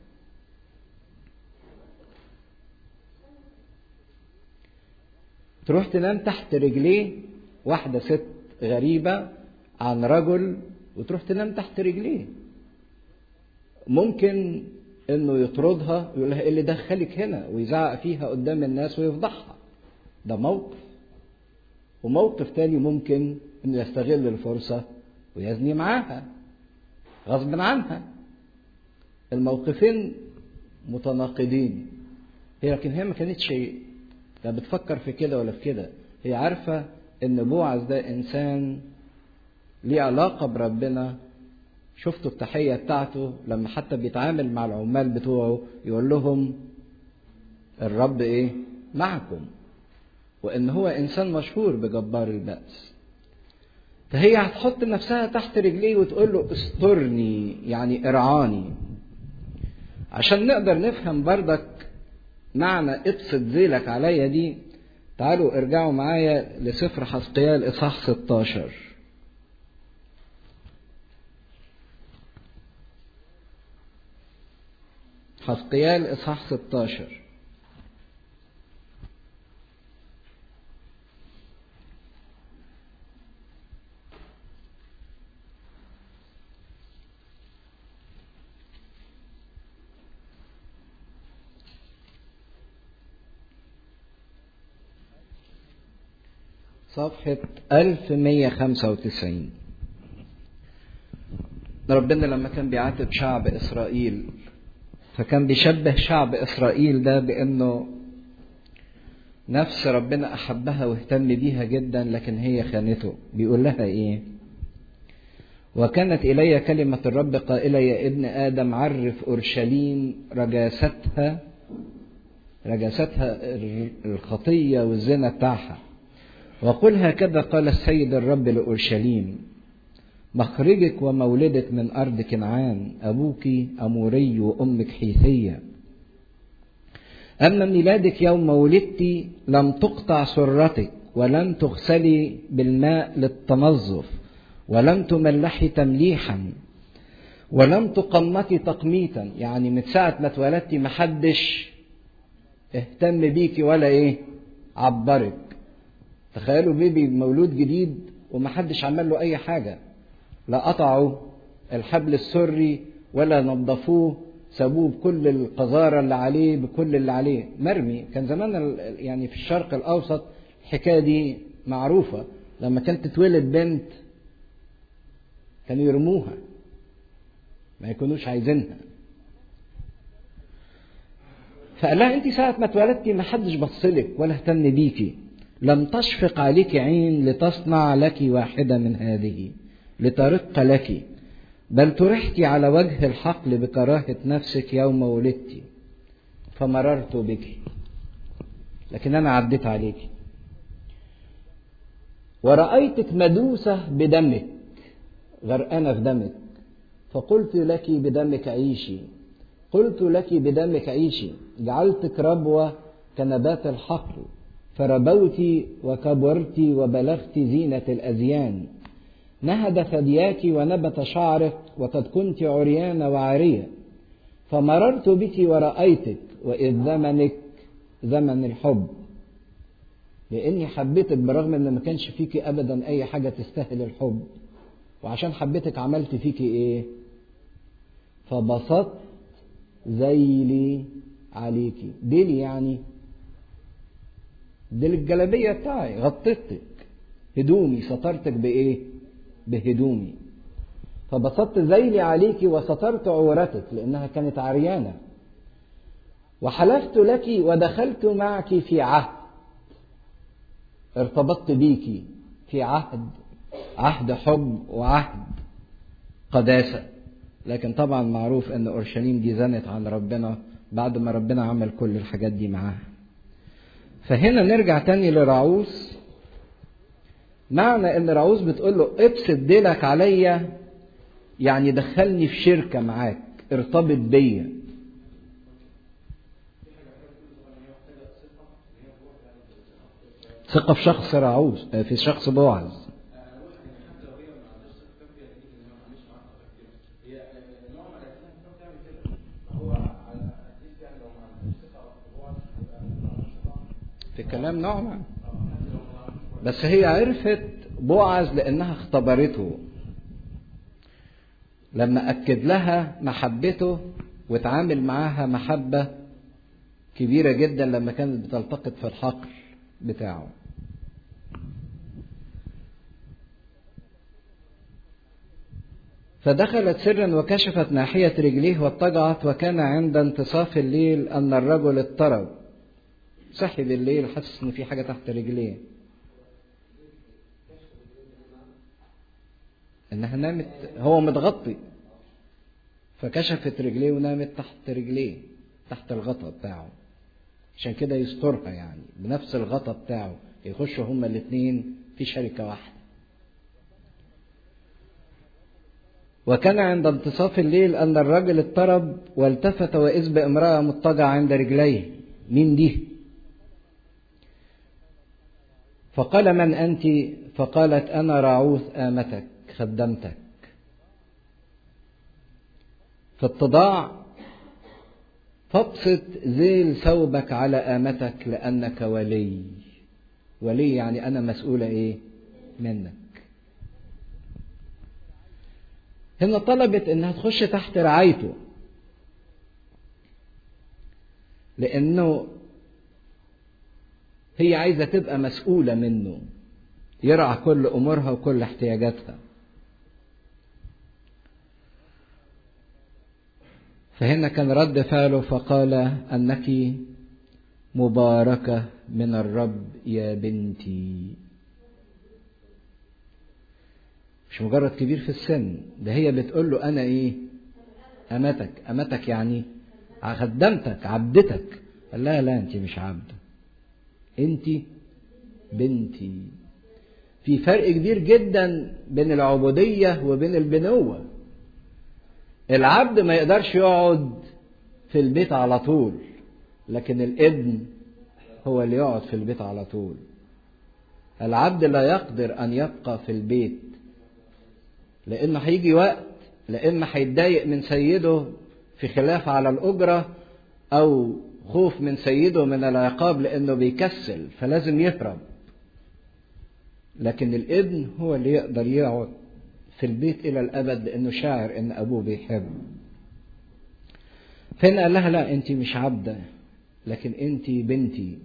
تروح تنام تحت رجليه واحدة ست غريبة عن رجل، وتروح تنام تحت رجليه. ممكن انه يطردها ويقول لها ايه اللي دخلك هنا، ويزعق فيها قدام الناس ويفضحها، ده موقف. وموقف تاني ممكن انه يستغل الفرصة ويزني معاها غصب عنها. الموقفين متناقضين. هي لكن هي ما كانتش لا بتفكر في كده ولا في كده، هي عارفة ان بوعز ده انسان ليه علاقة بربنا. شفتوا التحية بتاعته لما حتى بيتعامل مع العمال بتوعه يقول لهم الرب ايه معكم، وان هو انسان مشهور بجبار البأس. فهي هتحط نفسها تحت رجليه وتقول له استرني، يعني ارعاني. عشان نقدر نفهم بردك معنى ابسط ذيلك عليا دي، تعالوا ارجعوا معايا لسفر حزقيال اصحاح ستاشر. حزقيال اصحاح ستاشر. صفحة ألف ومية وخمسة وتسعين. ربنا لما كان بيعاتب شعب إسرائيل فكان بيشبه شعب إسرائيل ده بأنه نفس ربنا أحبها واهتم بيها جدا لكن هي خانته. بيقول لها إيه؟ وكانت إلي كلمة الرب قائلة يا ابن آدم عرف أورشليم رجاستها، رجاستها الخطية والزنا بتاعها، وقل هكذا قال السيد الرب لأورشليم مخرجك ومولدك من أرض كنعان، أبوك أموري وأمك حيثية. أما ميلادك يوم ولدت لم تقطع سرتك، ولم تغسلي بالماء للتنظف، ولم تملحي تمليحا، ولم تقمتي تقميتا. يعني من ساعة ما اتولدتي محدش اهتم بيكي ولا ايه عبرك. تخيلوا بيبي مولود جديد ومحدش عمل له اي حاجة، لا قطعوا الحبل السري ولا نظفوه، سابوه بكل القذارة اللي عليه، بكل اللي عليه مرمي. كان زمان يعني في الشرق الاوسط الحكاية دي معروفة، لما كانت تتولد بنت كانوا يرموها ما يكونوش عايزينها. فقال لها انت ساعة ما اتولدتي ما حدش بصلك ولا اهتم بيكي، لم تشفق عليك عين لتصنع لك واحدة من هذه لترق لك، بل ترحت على وجه الحقل بكراهة نفسك يوم ولدت، فمررت بك لكن أنا عديت عليك، ورأيتك مدوسة بدمك، غرقانة في دمك، فقلت لك بدمك عيشي، قلت لك بدمك عيشي، جعلتك ربوة كنبات الحقل، فربوت وكبرت وبلغت زينة الأزيان. نهد ثدياك ونبت شعرك، وقد كنت عريانة وعارية، فمررت بك ورأيتك، وإذ زمنك زمن الحب، لأني حبيتك برغم أن ما كانش فيك أبدا أي حاجة تستاهل الحب، وعشان حبيتك عملت فيك إيه؟ فبسطت ذيلي عليكي. ديلي يعني ديل الجلابية بتاعي، غطيتك هدومي، سترتك بإيه؟ بهدومي. فبسطت ذيلي عليكي وسترت عورتك لأنها كانت عريانة. وحلفت لك ودخلت معك في عهد، ارتبطت بيكي في عهد، عهد حب وعهد قداسة. لكن طبعا معروف ان اورشليم دي زنت عن ربنا بعد ما ربنا عمل كل الحاجات دي معاها. فهنا نرجع تاني لرعوس. معنى ان رعوس بتقول له ابسط ديلك عليا، يعني دخلني في شركة معاك، ارتبط بيا. ثقة في شخص رعوس، في شخص بوعز. في كلام نعمة، بس هي عرفت بوعز لأنها اختبرته لما أكد لها محبته وتعامل معاها محبة كبيرة جدا لما كانت بتلتقط في الحقل بتاعه. فدخلت سرا وكشفت ناحية رجليه واضطجعت، وكان عند انتصاف الليل أن الرجل اضطرب. صحي بالليل حاسس إن في حاجة تحت رجليه، إنها نامت، هو متغطي فكشفت رجليه ونامت تحت رجليه، تحت الغطاء بتاعه، عشان كده يسترها يعني بنفس الغطاء بتاعه، يخشوا هما الاثنين في شركة واحدة. وكان عند انتصاف الليل أن الرجل اضطرب والتفت وإذ بامرأة مضطجعة عند رجليه. مين دي؟ فقال من أنت؟ فقالت أنا رعوث آمتك خدمتك. في التضاع فابسط ذيل ثوبك على آمتك لأنك ولي. ولي يعني أنا مسؤولة إيه؟ منك. هنا طلبت إنها تخش تحت رعايته، لأنه هي عايزة تبقى مسؤولة منه، يرعى كل أمورها وكل احتياجاتها. فهنا كان رد فعله فقال أنك مباركة من الرب يا بنتي. مش مجرد كبير في السن، ده هي بتقول له أنا إيه؟ أمتك. أمتك يعني خدمتك، عبدتك. قال لا لا أنت مش عبدة، أنت بنتي. في فرق كبير جدا بين العبودية وبين البنوة. العبد ما يقدرش يقعد في البيت على طول، لكن الابن هو اللي يقعد في البيت على طول. العبد لا يقدر أن يبقى في البيت، لأنه هيجي وقت لا إما هيتضايق من سيده في خلاف على الأجرة، أو خوف من سيده من العقاب لأنه بيكسل فلازم يهرب. لكن الابن هو اللي يقدر يقعد في البيت إلى الأبد لأنه شاعر إن أبوه بيحب. فإن قال لها لا أنت مش عبدة، لكن أنت بنتي،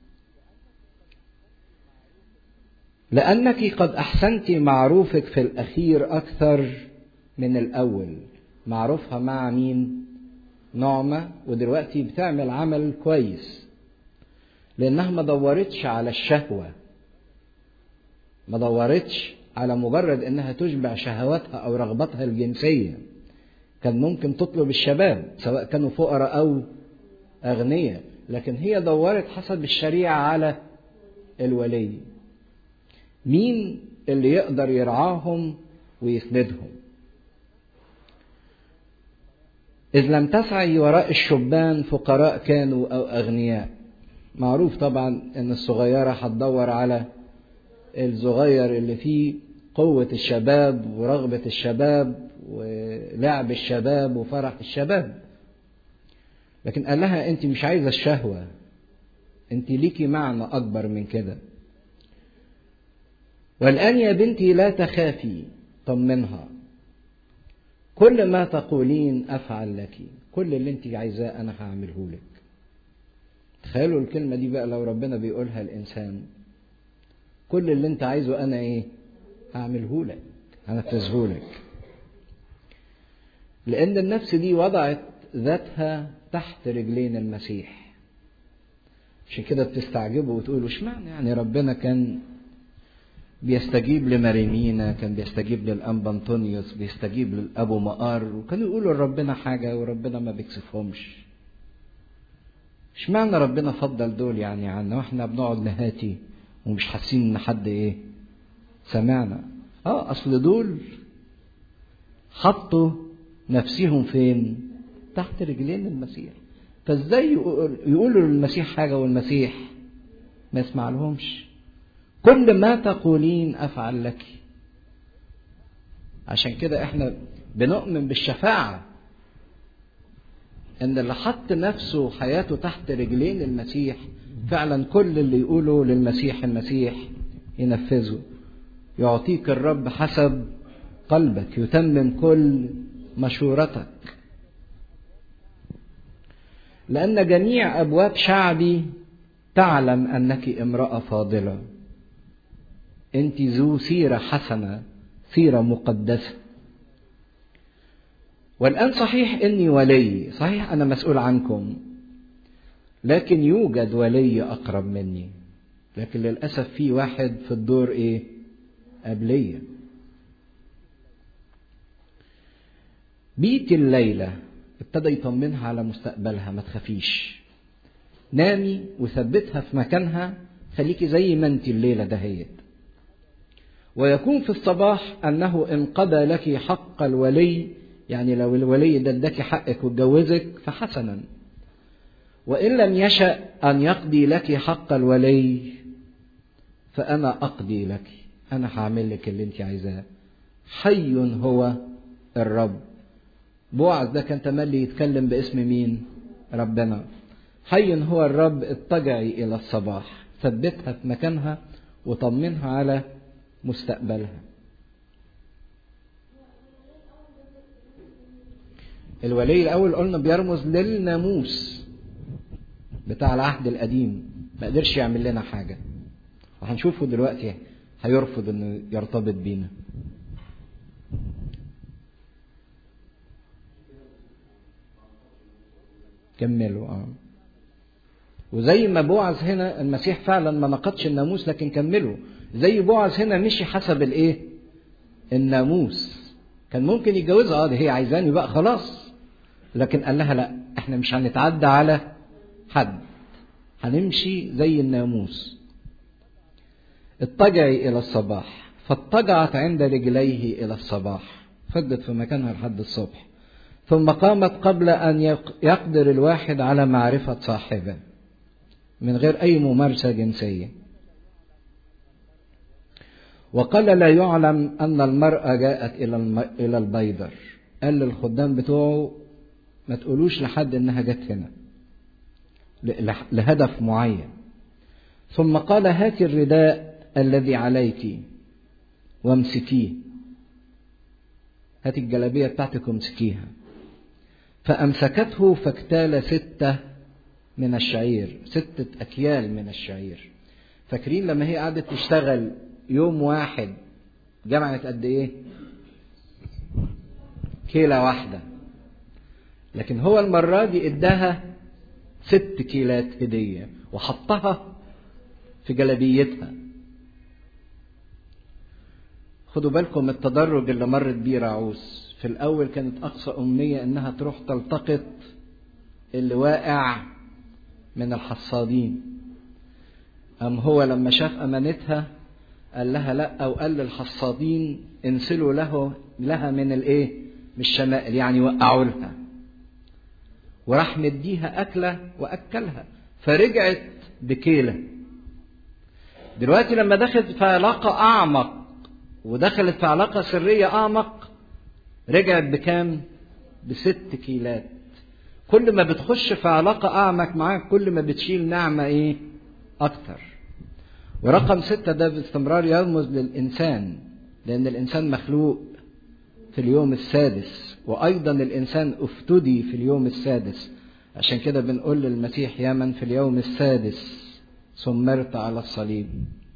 لأنك قد أحسنت معروفك في الأخير أكثر من الأول. معروفها مع مين؟ نعمة. ودلوقتي بتعمل عمل كويس لأنها ما دورتش على الشهوة، ما دورتش على مجرد أنها تشبع شهواتها أو رغبتها الجنسية. كان ممكن تطلب الشباب سواء كانوا فقراء أو أغنياء، لكن هي دورت حسب الشريعة على الولي. مين اللي يقدر يرعاهم ويسندهم؟ إذ لم تسعي وراء الشبان فقراء كانوا أو أغنياء. معروف طبعا إن الصغيرة هتدور على الصغير اللي فيه قوة الشباب ورغبة الشباب ولعب الشباب وفرح الشباب. لكن قال لها أنت مش عايزة الشهوة، أنت ليكي معنى أكبر من كده. والآن يا بنتي لا تخافي، طمنها، كل ما تقولين أفعل لك، كل اللي أنت عايزاه أنا هعمله لك. تخيلوا الكلمة دي بقى لو ربنا بيقولها الإنسان، كل اللي أنت عايزه أنا إيه؟ هعمله لك، هنفذه لك. لأن النفس دي وضعت ذاتها تحت رجلين المسيح. عشان كده بتستعجبوا وتقولوا اشمعنى يعني ربنا كان بيستجيب لماريمينا، كان بيستجيب للأنبا أنطونيوس، بيستجيب للأبو مقار، وكانوا يقولوا لربنا حاجة وربنا ما بيكسفهمش. اشمعنى ربنا فضل دول يعني عنا واحنا بنقعد نهاتي ومش حاسين ان حد ايه سمعنا؟ اه اصل دول حطوا نفسهم فين؟ تحت رجلين المسيح. فازاي يقولوا للمسيح حاجة والمسيح ما يسمع لهمش؟ كل ما تقولين أفعل لك. عشان كده احنا بنؤمن بالشفاعة، ان اللي حط نفسه وحياته تحت رجلين المسيح فعلا كل اللي يقوله للمسيح المسيح ينفذه. يعطيك الرب حسب قلبك، يتمم كل مشورتك. لأن جميع أبواب شعبي تعلم أنك امرأة فاضلة، أنت ذو سيرة حسنة، سيرة مقدسة. والآن صحيح إني ولي، صحيح أنا مسؤول عنكم، لكن يوجد ولي أقرب مني. لكن للأسف في واحد في الدور إيه؟ قبلية. بيت الليلة ابتدى يطمنها على مستقبلها، ما تخافيش، نامي وثبتها في مكانها، خليكي زي ما انت الليلة دهيت. ويكون في الصباح أنه إن قضى لك حق الولي، يعني لو الولي ده اداكي حقك واتجوزك فحسنا، وإن لم يشأ أن يقضي لك حق الولي فأنا أقضي لك، أنا هعمل لك اللي انت عايزاه. حي هو الرب. بوعز ده كان تملي يتكلم باسم مين؟ ربنا. حي هو الرب، اضطجعي إلى الصباح، ثبتها في مكانها وطمنها على مستقبلها. الولي الأول قلنا بيرمز للناموس بتاع العهد القديم، ما قدرش يعمل لنا حاجة، وهنشوفه دلوقتي هيرفض انه يرتبط بينا. كملوا. اه وزي ما بوعز هنا المسيح فعلا ما نقضش الناموس لكن كملوا، زي بوعز هنا مشي حسب الايه؟ الناموس. كان ممكن يتجوزها، اه دي هي عايزاني بقى خلاص، لكن قال لها لا، احنا مش هنتعدى على حد، هنمشي زي الناموس. اضطجعي الى الصباح، فاضطجعت عند رجليه الى الصباح، فضلت في مكانها لحد الصبح. ثم قامت قبل أن يقدر الواحد على معرفة صاحبه، من غير أي ممارسة جنسية. وقال لا يعلم أن المرأة جاءت إلى البيدر. قال للخدام بتوعه ما تقولوش لحد إنها جت هنا لهدف معين. ثم قال هاتي الرداء الذي عليك وامسكيه، هاتي الجلابية بتاعتك وامسكيها. فأمسكته فاكتال ستة من الشعير، ستة أكيال من الشعير. فاكرين لما هي قعدت تشتغل يوم واحد جمعت قد إيه؟ كيلة واحدة. لكن هو المرة دي اداها ست كيلات هدية وحطها في جلابيتها. خدوا بالكم التدرج اللي مرت بيه راعوس. في الأول كانت أقصى أمنية إنها تروح تلتقط اللي واقع من الحصادين. أم هو لما شاف أمانتها قال لها لا، أو قال للحصادين انسلوا له لها من الإيه؟ من الشمائل، يعني وقعوا لها. وراح مديها أكلة وأكلها، فرجعت بكيلة. دلوقتي لما دخلت في علاقة أعمق ودخلت في علاقة سرية أعمق، رجعت بكام؟ بست كيلات. كل ما بتخش في علاقة أعمق معاك كل ما بتشيل نعمة إيه؟ أكتر. ورقم ستة ده باستمرار يرمز للإنسان، لأن الإنسان مخلوق في اليوم السادس، وأيضا الإنسان افتدي في اليوم السادس. عشان كده بنقول للمسيح يا من في اليوم السادس سمرت على الصليب.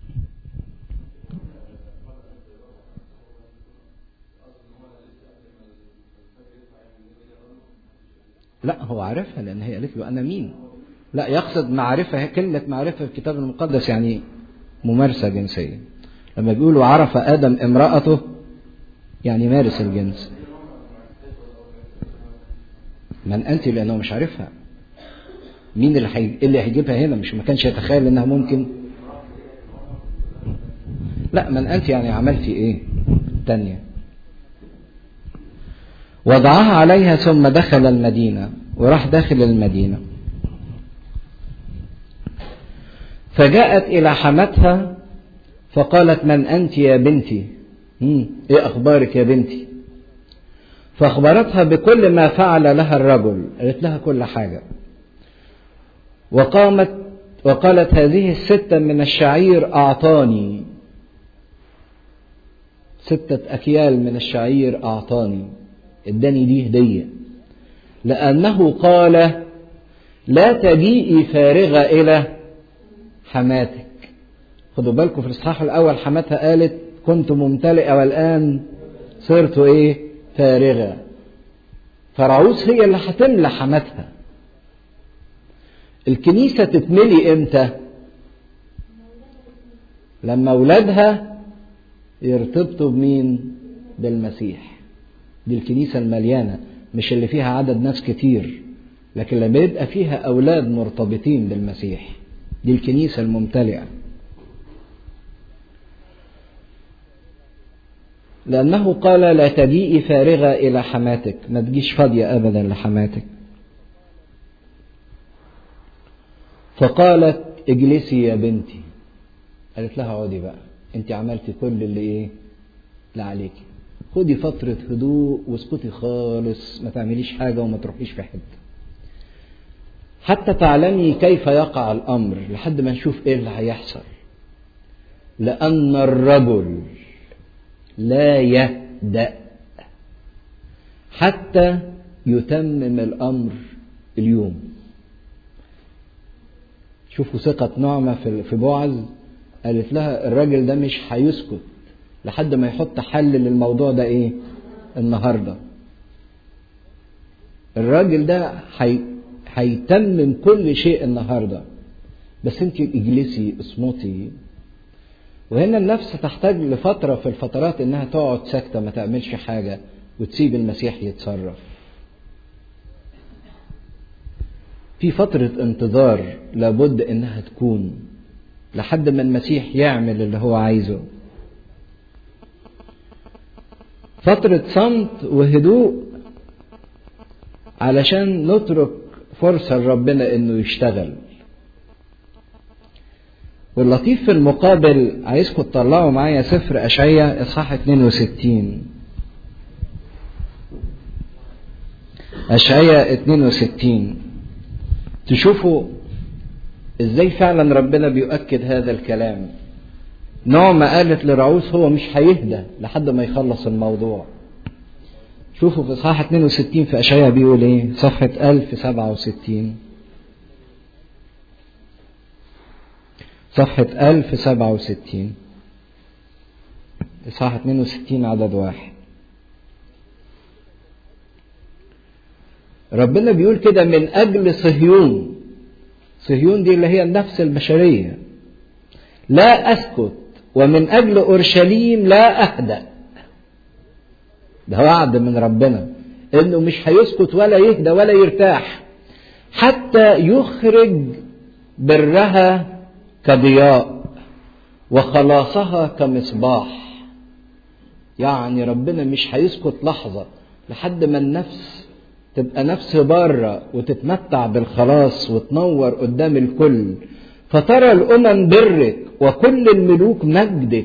لا هو عارفها، لأن هي قالت له أنا مين. لا يقصد معرفة، كلمة معرفة في الكتاب المقدس يعني ممارسة جنسية. لما بيقولوا عرف آدم امرأته يعني مارس الجنس. من أنت؟ لأنه مش عارفها. مين اللي حي... اللي هيجيبها هنا؟ مش ما كانش يتخيل إنها ممكن. لا من أنت يعني عملتي إيه؟ تانية. وضعها عليها ثم دخل المدينة. وراح داخل المدينة، فجاءت إلى حماتها فقالت من أنت يا بنتي؟ مم. إيه أخبارك يا بنتي؟ فأخبرتها بكل ما فعل لها الرجل، قالت لها كل حاجة. وقامت وقالت هذه الستة من الشعير أعطاني، ستة أكيال من الشعير أعطاني، اداني دي هدية، لأنه قال لا تجيئي فارغة إلى حماتك. خدوا بالكم في الإصحاح الأول حماتها قالت كنت ممتلئة والآن صرت إيه؟ فارغة. فرعوس هي اللي هتملى حماتها. الكنيسة تتملي إمتى؟ لما أولادها يرتبطوا بمين؟ بالمسيح. دي الكنيسة المليانة، مش اللي فيها عدد ناس كتير، لكن لما يبقى فيها أولاد مرتبطين بالمسيح، دي الكنيسة الممتلئة. لأنه قال لا تجيئي فارغة إلى حماتك، ما تجيش فاضية أبدا لحماتك. فقالت اجلسي يا بنتي. قالت لها اقعدي بقى، انت عملتي كل اللي ايه؟ اللي عليكي. خدي فترة هدوء واسكتي خالص، ما تعمليش حاجة وما تروحيش في حتة حتى تعلمي كيف يقع الأمر، لحد ما نشوف ايه اللي هيحصل. لأن الرجل لا يهدأ حتى يتمم الأمر اليوم. شوفوا ثقة نعمة في بوعز، قالت لها الراجل ده مش هيسكت لحد ما يحط حل للموضوع ده ايه؟ النهارده. الراجل ده حي... هيتمم كل شيء النهارده، بس انت اجلسي اصمتي. وهنا النفس تحتاج لفترة في الفترات انها تقعد ساكتة ما تعملش حاجة وتسيب المسيح يتصرف. في فترة انتظار لابد انها تكون لحد ما المسيح يعمل اللي هو عايزه. فترة صمت وهدوء علشان نترك فرصة لربنا انه يشتغل. واللطيف في المقابل، عايزكم تطلعوا معايا سفر أشعياء إصحاح اثنين وستين. أشعياء اثنين وستين تشوفوا ازاي فعلا ربنا بيؤكد هذا الكلام. نعمة قالت لرعوس هو مش هيهدى لحد ما يخلص الموضوع. شوفوا في إصحاح اثنين وستين في أشعياء بيقول ايه؟ صفحة ألف وسبعة وستين، صفحة ألف وسبعة وستين، إصحاح اثنين وستين عدد واحد. ربنا بيقول كده من أجل صهيون، صهيون دي اللي هي النفس البشرية، لا أسكت، ومن أجل أورشليم لا أهدأ. ده وعد من ربنا إنه مش هيسكت ولا يهدى ولا يرتاح حتى يخرج برها كضياء وخلاصها كمصباح. يعني ربنا مش هيسكت لحظة لحد ما النفس تبقى نفس بارة وتتمتع بالخلاص وتنور قدام الكل. فترى الأمم برك وكل الملوك مجدك.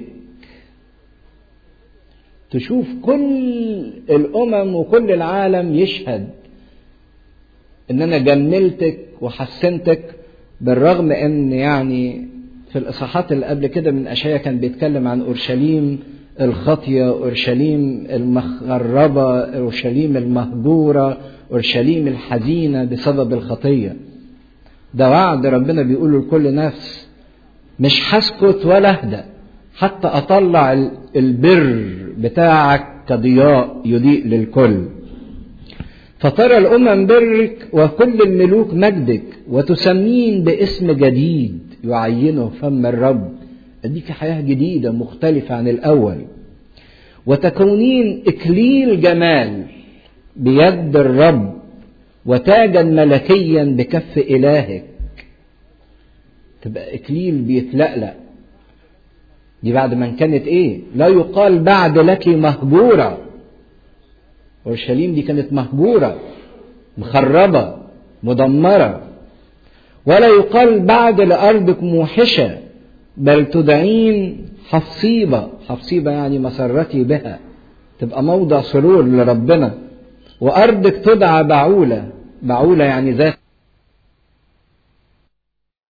تشوف كل الأمم وكل العالم يشهد إن أنا جملتك وحسنتك، بالرغم إن يعني في الإصحاحات اللي قبل كده من أشعياء كان بيتكلم عن أورشليم الخاطية، أورشليم المخربة، أورشليم المهجورة، أورشليم الحزينة بسبب الخطية. ده وعد ربنا بيقوله لكل نفس، مش هسكت ولا اهدأ حتى أطلع البر بتاعك كضياء يضيء للكل. فترى الأمم برك وكل الملوك مجدك، وتسمين باسم جديد يعينه فم الرب. اديك حياة جديدة مختلفة عن الأول. وتكونين إكليل جمال بيد الرب، وتاجا ملكيا بكف إلهك. تبقى إكليل بيتلألأ. دي بعد ما كانت إيه؟ لا يقال بعد لك مهجورة. أورشليم دي كانت مهجورة مخربة مدمرة. ولا يقال بعد لأرضك موحشة، بل تدعين حفصيبة. حفصيبة يعني مسرتي بها، تبقى موضع سرور لربنا. وأرضك تدعى بعولة. بعولة يعني ذات